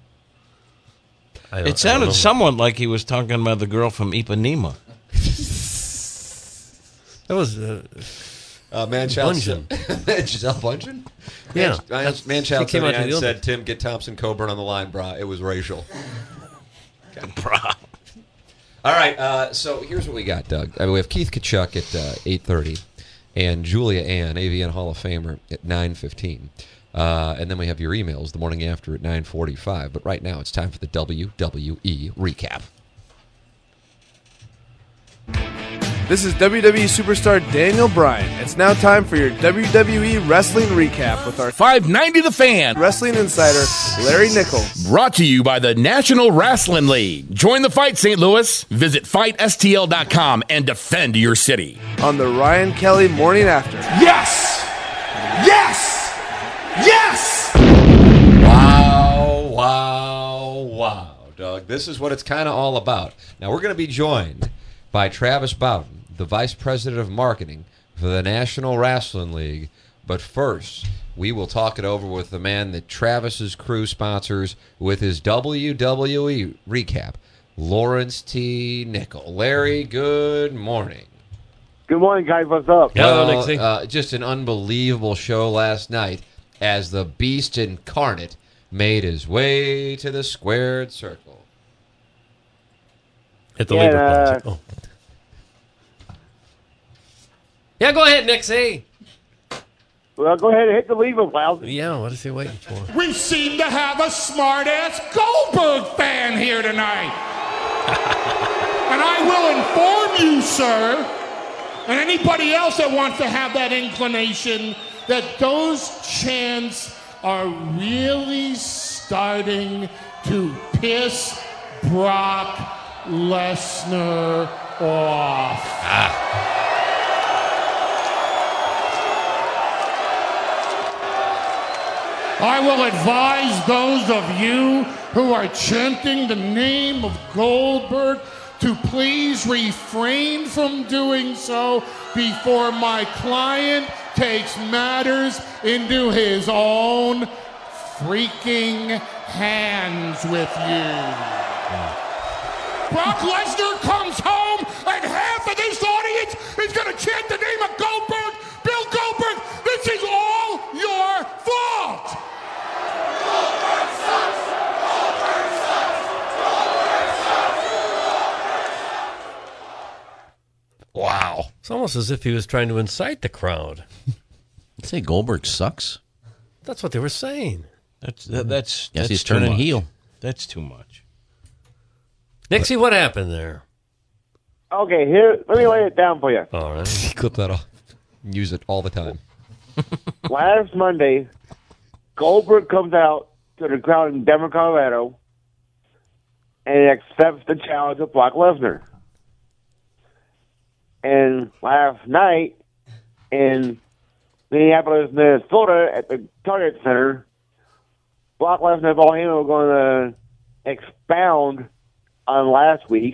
It sounded somewhat like he was talking about the girl from Ipanema. That was Manchild. Giselle Bundchen? Yeah. Manchild came out to the said, Tim, get Thompson Coburn on the line, brah. It was racial. Brah. All right, so here's what we got, Doug. We have Keith Kachuk at 8:30 and Julia Ann, AVN Hall of Famer, at 9:15. And then we have your emails the morning after at 9:45. But right now it's time for the WWE recap. This is WWE superstar Daniel Bryan. It's now time for your WWE Wrestling Recap with our 590 The Fan Wrestling Insider, Larry Nickel. Brought to you by the National Wrestling League. Join the fight, St. Louis. Visit FightSTL.com and defend your city. On the Ryan Kelly Morning After. Yes! Yes! Yes! Wow, Doug. This is what it's kind of all about. Now, we're going to be joined by Travis Bowden, the Vice President of Marketing for the National Wrestling League. But first, we will talk it over with the man that Travis's crew sponsors with his WWE recap, Lawrence T. Nickel. Larry, good morning. Good morning, guys. What's up? Well, just an unbelievable show last night as the Beast Incarnate made his way to the squared circle. Hit the lever punch. Oh. Yeah, go ahead, Nixie. Well, go ahead and hit the lever, pal. Yeah, what is he waiting for? We seem to have a smart-ass Goldberg fan here tonight. And I will inform you, sir, and anybody else that wants to have that inclination, that those chants are really starting to piss Brock Lesnar off. I will advise those of you who are chanting the name of Goldberg to please refrain from doing so before my client takes matters into his own freaking hands with you. Brock Lesnar comes home and half of this audience is going to chant the name of Goldberg. Bill Goldberg, this is all your fault. Goldberg sucks. Goldberg sucks. Goldberg sucks. Wow. It's almost as if he was trying to incite the crowd. You say Goldberg sucks? That's what they were saying. That's he's turning much. heel. That's too much. Nixie, what happened there? Okay, here, let me lay it down for you. All right. Clip that off. Use it all the time. Last Monday, Goldberg comes out to the crowd in Denver, Colorado, and accepts the challenge of Brock Lesnar. And last night, in Minneapolis, Minnesota, at the Target Center, Brock Lesnar and Paul Heyman were going to expound on last week,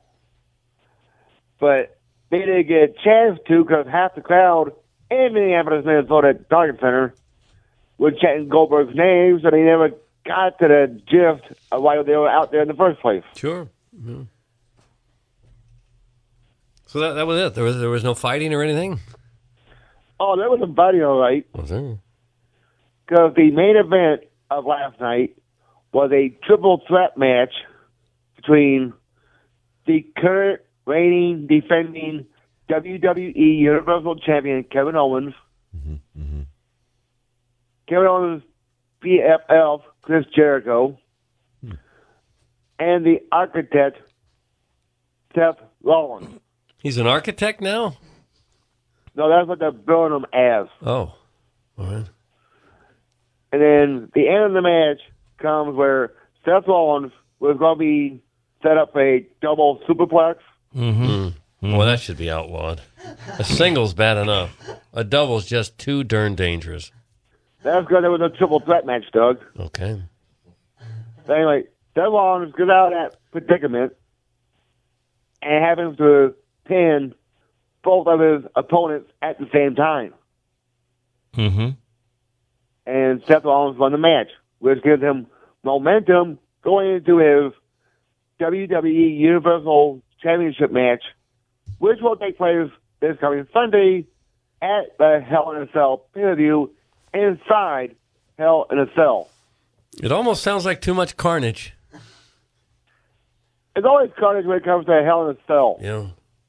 but they didn't get a chance to because half the crowd in Minneapolis, Minnesota, at the Target Center were chanting Goldberg's name, so they never got to the gist of why they were out there in the first place. Sure. Yeah. So that was it. There was no fighting or anything? Oh, there was some fighting, all right. Was there? Because the main event of last night was a triple threat match between the current reigning, defending WWE Universal Champion Kevin Owens, Kevin Owens' BFF Chris Jericho, and the architect Seth Rollins. He's an architect now? No, that's what they're billing him as. Oh, all right. And then the end of the match comes where Seth Rollins was going to be set up for a double superplex. Well, that should be outlawed. A single's bad enough. A double's just too darn dangerous. That's because there was a triple threat match, Doug. Okay. But anyway, Seth Rollins gets out of that predicament and happens to pin both of his opponents at the same time. And Seth Rollins won the match, which gives him momentum going into his WWE Universal Championship match, which will take place this coming Sunday at the Hell in a Cell pay-per-view inside Hell in a Cell. It almost sounds like too much carnage. It's always carnage when it comes to Hell in a Cell. Yeah.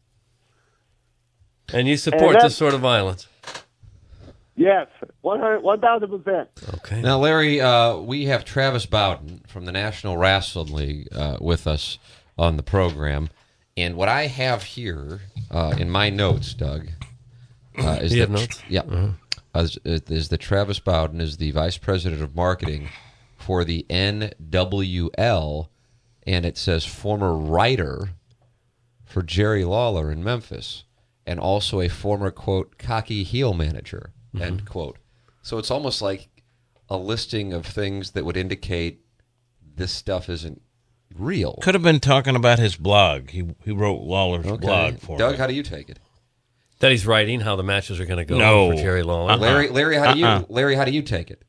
And you support this sort of violence? Yes, 1,000%. Okay. Now, Larry, we have Travis Bowden from the National Wrestling League with us on the program. And what I have here in my notes, Doug, is you that have notes? Yeah, is that Travis Bowden is the vice president of marketing for the NWL, and it says former writer for Jerry Lawler in Memphis, and also a former, quote, cocky heel manager, end quote. So it's almost like a listing of things that would indicate this stuff isn't real. Could have been talking about his blog. He wrote Lawler's blog for Doug, him. how do you take it? That he's writing how the matches are going to go for Jerry Lawler. Larry, how do you take it?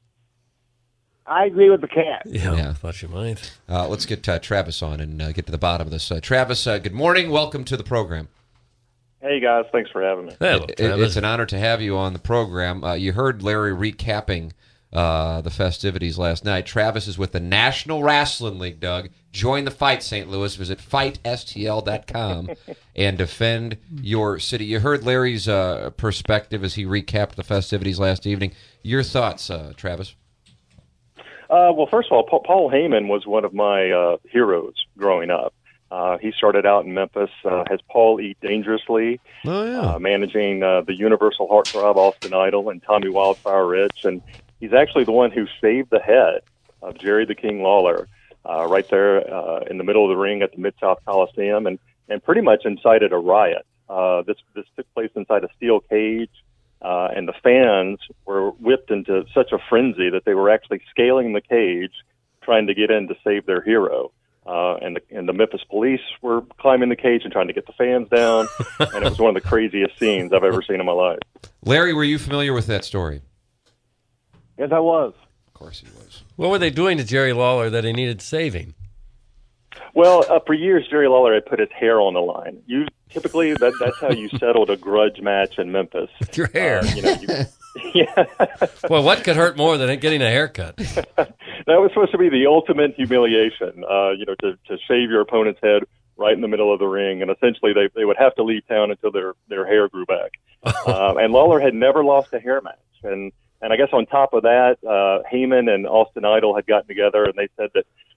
I agree with the cat. Yeah. I thought you might. Let's get Travis on and get to the bottom of this. Travis, good morning. Welcome to the program. Hey, guys. Thanks for having me. It's an honor to have you on the program. You heard Larry recapping the festivities last night. Travis is with the National Wrestling League, Doug. Join the fight, St. Louis. Visit FightSTL.com and defend your city. You heard Larry's perspective as he recapped the festivities last evening. Your thoughts, Travis? Well, first of all, Paul Heyman was one of my heroes growing up. He started out in Memphis, has Paul Eat Dangerously, managing the Universal Heartthrob Austin Idol and Tommy Wildfire Rich, and he's actually the one who saved the head of Jerry the King Lawler right there in the middle of the ring at the Mid-South Coliseum, and pretty much incited a riot. This took place inside a steel cage, and the fans were whipped into such a frenzy that they were actually scaling the cage, trying to get in to save their hero. And the Memphis police were climbing the cage and trying to get the fans down, and it was one of the craziest scenes I've ever seen in my life. Larry, were you familiar with that story? Yes, I was. Of course he was. What were they doing to Jerry Lawler that he needed saving? Well, for years, Jerry Lawler had put his hair on the line. Typically, that's how you settled a grudge match in Memphis. With your hair. Yeah. Well, what could hurt more than getting a haircut? That was supposed to be the ultimate humiliation, to shave your opponent's head right in the middle of the ring, and essentially they would have to leave town until their hair grew back. And Lawler had never lost a hair match. And I guess on top of that, Heyman and Austin Idol had gotten together, and they said that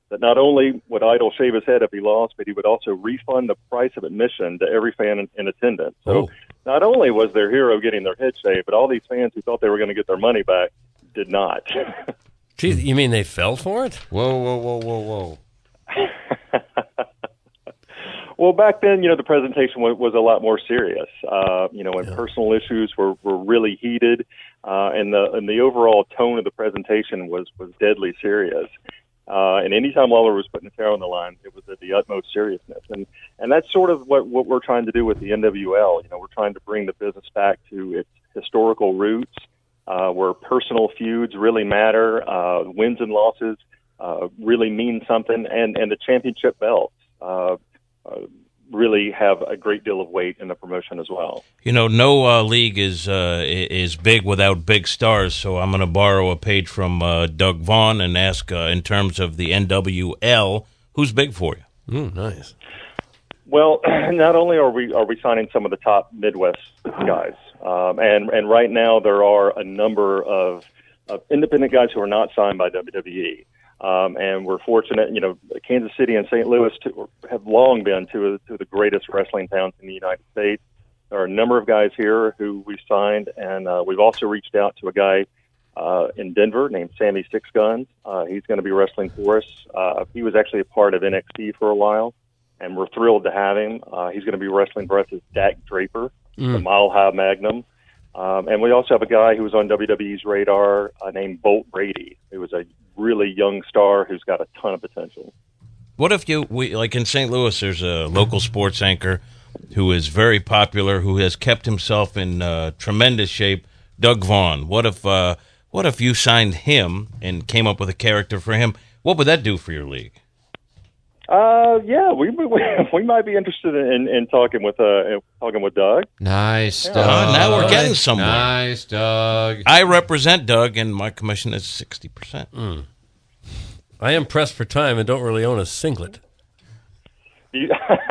that not only would Idol shave his head if he lost, but he would also refund the price of admission to every fan in attendance. So not only was their hero getting their head shaved, but all these fans who thought they were going to get their money back did not. Geez, you mean they fell for it? Whoa. Well, back then, the presentation was a lot more serious. And personal issues were really heated, and the overall tone of the presentation was deadly serious. And anytime Lawler was putting his hair on the line, it was at the utmost seriousness. And that's sort of what we're trying to do with the NWL. We're trying to bring the business back to its historical roots, where personal feuds really matter, wins and losses really mean something, and the championship belts really have a great deal of weight in the promotion as well. No league is big without big stars, so I'm going to borrow a page from Doug Vaughn and ask, in terms of the NWL, who's big for you? Nice. Well, not only are we signing some of the top Midwest guys, and right now there are a number of independent guys who are not signed by WWE. And we're fortunate, Kansas City and St. Louis have long been two of the greatest wrestling towns in the United States. There are a number of guys here who we've signed, and we've also reached out to a guy in Denver named Sammy Six Guns. He's going to be wrestling for us. He was actually a part of NXT for a while, and we're thrilled to have him. He's going to be wrestling for us as Dak Draper, the Mile High Magnum. And we also have a guy who was on WWE's radar named Bolt Brady, who was a really young star who's got a ton of potential. What if like in St. Louis, there's a local sports anchor who is very popular, who has kept himself in tremendous shape, Doug Vaughn. What if you signed him and came up with a character for him? What would that do for your league? Yeah, we might be interested in talking with Doug. Nice, Yeah. Doug. Now we're getting somewhere. Nice, Doug. I represent Doug, and my commission is 60%. I am pressed for time and don't really own a singlet. Do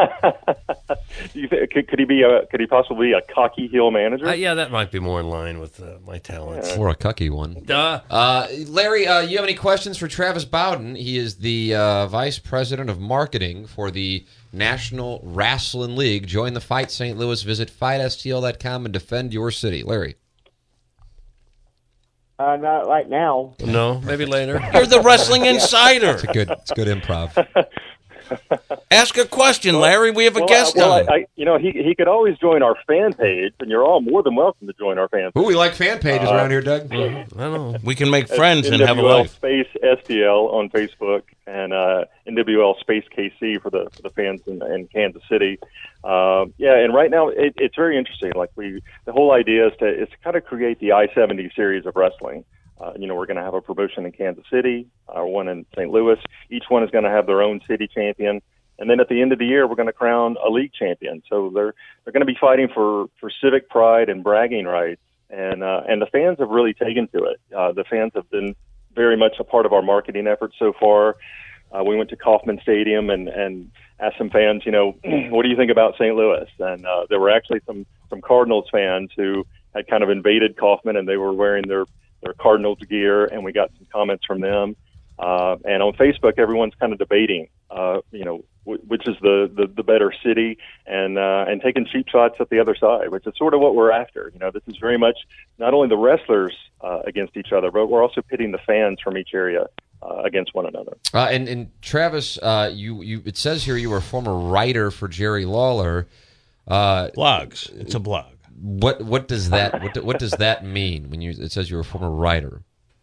you think, could he possibly be a cocky heel manager? Yeah, that might be more in line with my talents. Or a cucky one. Duh. Larry, you have any questions for Travis Bowden? He is the Vice President of Marketing for the National Wrestling League. Join the Fight St. Louis. Visit FightSTL.com and defend your city. Larry. Not right now. No, maybe later. You're the wrestling insider. It's good improv. Ask a question, Larry. We have a guest on. He could always join our fan page, and you're all more than welcome to join our fan page. Ooh, we like fan pages around here, Doug. I don't know. We can make friends and NWL have a life. Space STL on Facebook and NWL Space KC for the fans in Kansas City. And right now it's very interesting. Like the whole idea is to kind of create the I-70 series of wrestling. We're going to have a promotion in Kansas City, one in St. Louis. Each one is going to have their own city champion. And then at the end of the year, we're going to crown a league champion. So they're going to be fighting for civic pride and bragging rights. And the fans have really taken to it. The fans have been very much a part of our marketing efforts so far. We went to Kauffman Stadium and asked some fans, what do you think about St. Louis? And there were actually some Cardinals fans who had kind of invaded Kauffman, and they were wearing their Cardinals gear, and we got some comments from them. And on Facebook, everyone's kind of debating, which is the better city, and taking cheap shots at the other side, which is sort of what we're after. This is very much not only the wrestlers against each other, but we're also pitting the fans from each area against one another. And Travis, you it says here you were a former writer for Jerry Lawler. Blogs. It's a blog. What does that mean when it says you're a former writer?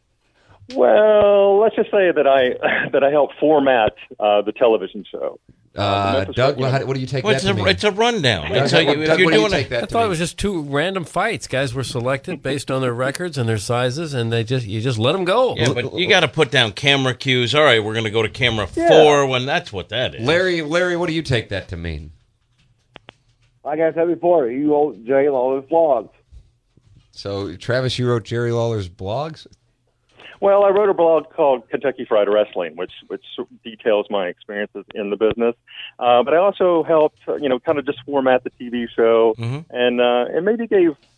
Well, let's just say that I helped format the television show. Doug, what do you take that to mean? It's a rundown. Doug, I thought it was just two random fights. Guys were selected based on their records and their sizes, and you just let them go. Yeah, but you got to put down camera cues. All right, we're going to go to camera 4 when that's what that is. Larry, what do you take that to mean? Like I said before, you wrote Jerry Lawler's blogs. So, Travis, you wrote Jerry Lawler's blogs? Well, I wrote a blog called Kentucky Fried Wrestling, which details my experiences in the business. But I also helped, kind of just format the TV show, and maybe gave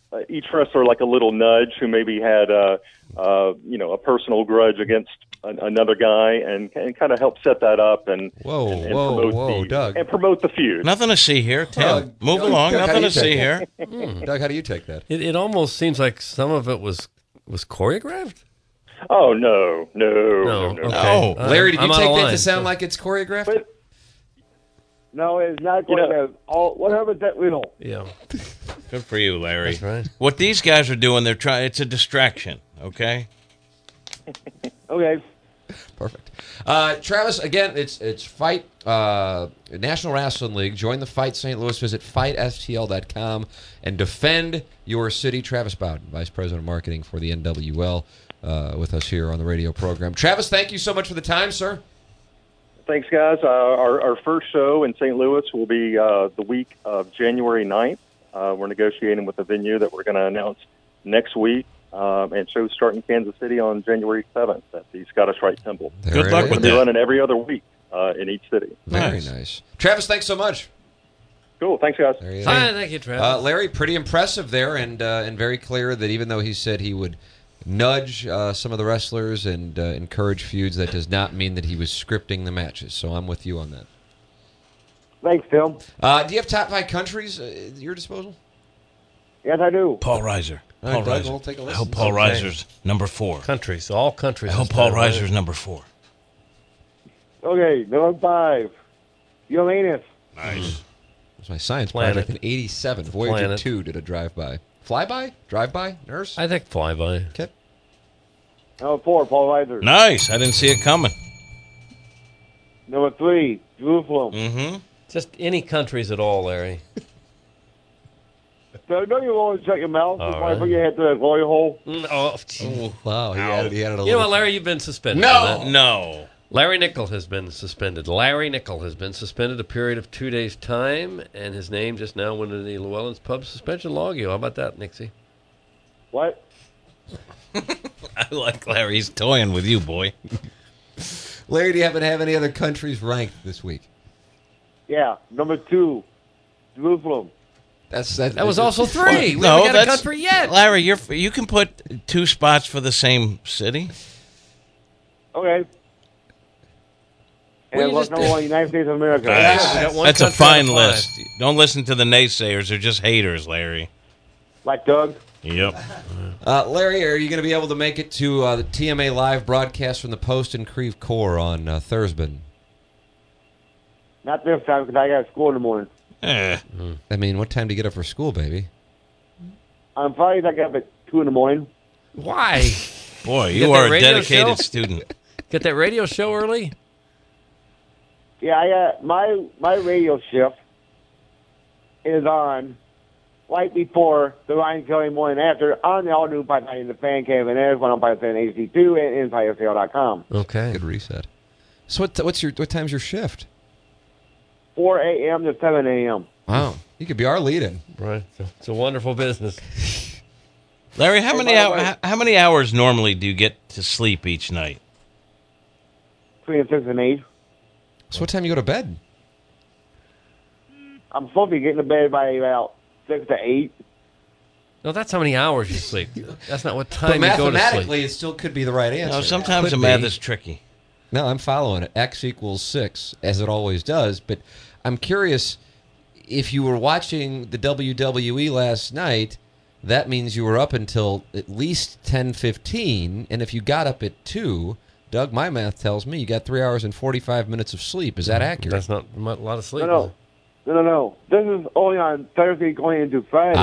each wrestler like a little nudge who maybe had a personal grudge against another guy, and kind of help set that up and promote Doug, and promote the feud. Nothing to see here, Tim. Move along. Doug, Nothing to see here. Doug, how do you take that? It almost seems like some of it was choreographed. Oh no. Okay. Larry, did you I'm out take of that line, to sound so- like it's choreographed? No, it's not going to. All 100% real. Yeah. Good for you, Larry. That's right. What these guys are doing, they're trying. It's a distraction. Okay. Okay. Perfect. Travis, again, it's Fight National Wrestling League. Join the Fight St. Louis. Visit FightSTL.com and defend your city. Travis Bowden, Vice President of Marketing for the NWL, with us here on the radio program. Travis, thank you so much for the time, sir. Thanks, guys. Our first show in St. Louis will be the week of January 9th. We're negotiating with a venue that we're going to announce next week, and shows start in Kansas City on January 7th at the Scottish Rite Temple. Good luck with We'll be that. running every other week in each city. Very nice. Travis, thanks so much. Cool. Thanks, guys. There you Hi, go. thank you, Travis. Larry, pretty impressive there, and very clear that even though he said he would nudge some of the wrestlers and encourage feuds, that does not mean that he was scripting the matches. So I'm with you on that. Thanks, Tim. Do you have top 5 countries at your disposal? Yes, I do. Paul Reiser. All right, Paul Doug, Reiser. we'll take a I listen. hope Paul Okay. Reiser's number 4. Countries, all countries. I hope this Paul time, right? Reiser's number 4. Okay, number 5. Uranus. Nice. It was my science Planet. project in '87. Voyager Planet. 2 did a drive-by. Flyby? Drive-by? Nurse? I think flyby. Okay. Number 4, Paul Reiser. Nice. I didn't see it coming. Number 3, Jerusalem. Mm-hmm. Just any countries at all, Larry. So don't you always shut your mouth All before I right. put your head through that glory hole? Oh, Wow, he added a you little. know what, Larry? You've been suspended. No! for that. No. Larry Nickel has been suspended. Larry Nickel has been suspended a period of 2 days' time, and his name just now went into the Llewellyn's Pub suspension log. How about that, Nixie? What? I like Larry's toying with you, boy. Larry, do you happen to have any other countries ranked this week? Yeah, number 2, Jerusalem. That was also 3. We No, haven't got a that's country yet. Larry, you can put 2 spots for the same city. Okay. Well, And you what's just- number 1, United States of America. Nice. we got one That's a country out fine of 5. list. Don't listen to the naysayers. They're just haters, Larry. Like Doug. Yep. Larry, are you going to be able to make it to the TMA live broadcast from the Post in Creve Coeur on Thursday? Not this time because I got school in the morning. Eh. I mean, what time do you get up for school, baby? On Fridays, I get up at 2 in the morning. Why? Boy, You you got are that a radio dedicated show? student. Get that radio show early? Yeah, I got my radio shift is on right before the Ryan Kelly Morning After on the all-new Pipeline in the Fan Cave, and there's 105.7 HD2 and InsideSale.com. Okay. Good reset. So what time's your shift? 4 a.m. to 7 a.m. Wow, you could be our lead-in. Right. It's a wonderful business. Larry, Hey, by the way- how many hours normally do you get to sleep each night? Between 6 and 8. So what time you go to bed? I'm supposed to be getting to bed by about 6 to 8. No, that's how many hours you sleep. That's not what But time you go to sleep. mathematically, it still could be the right answer. No, sometimes Could the math be. is tricky. No, I'm following it. X equals 6, as it always does. But I'm curious, if you were watching the WWE last night, that means you were up until at least 10:15. And if you got up at 2, Doug, my math tells me you got 3 hours and 45 minutes of sleep. Is that accurate? That's not a lot of sleep. No. This is only on Thursday going into Friday.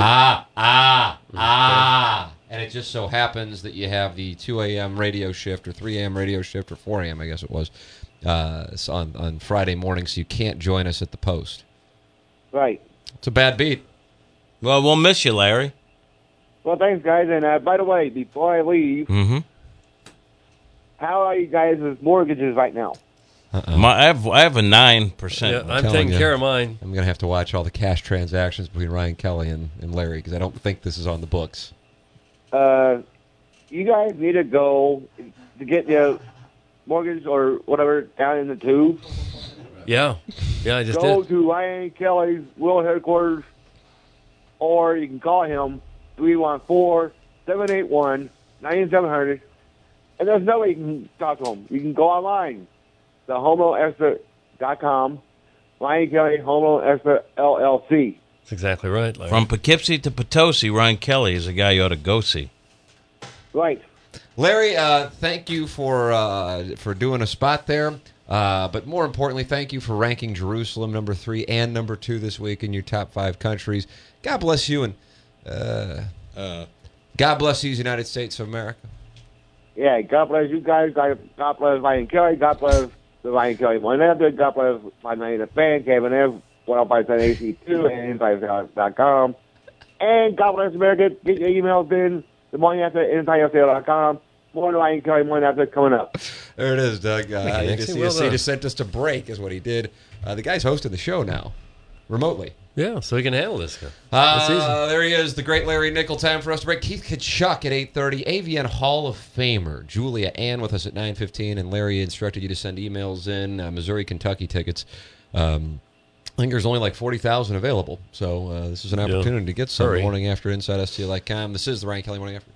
And it just so happens that you have the 2 a.m. radio shift or 3 a.m. radio shift or 4 a.m., I guess it was, on Friday morning, so you can't join us at the Post. Right. It's a bad beat. Well, we'll miss you, Larry. Well, thanks, guys. And by the way, before I leave, Mm-hmm. how are you guys' mortgages right now? I have a 9%. Yeah, I'm telling taking you. care of mine. I'm going to have to watch all the cash transactions between Ryan Kelly and Larry because I don't think this is on the books. You guys need to go to get your mortgage or whatever down in the tube. Yeah. I just Go did. to Ryan Kelly's Will headquarters, or you can call him 314-781-9700. And there's no way you can talk to them. You can go online, thehomeloanexpert.com, Ryan Kelly, Home Loan Expert, LLC. That's exactly right, Larry. From Poughkeepsie to Potosi, Ryan Kelly is a guy you ought to go see. Right. Larry, thank you for doing a spot there. But more importantly, thank you for ranking Jerusalem number 3 and number 2 this week in your top 5 countries. God bless you, and God bless these United States of America. Yeah, God bless you guys. God bless Ryan Kelly. God bless the Ryan Kelly Morning After. God bless my name, the fan, Kevin F. 105 AC2 and InsideSale.com. And God bless America. Get your emails in the morning after InsideSale.com. More Ryan Kelly Morning After coming up. There it is, Doug. He just sent us to break, is what he did. The guy's hosting the show now, remotely. Yeah, so he can handle this. There he is, the great Larry Nickel. Time for us to break. Keith Kachuk at 8:30. AVN Hall of Famer Julia Ann with us at 9:15. And Larry instructed you to send emails in. Missouri, Kentucky tickets. I think there's only like 40,000 available. So this is an opportunity to get some. Morning After InsideSTL.com. This is the Ryan Kelly Morning After.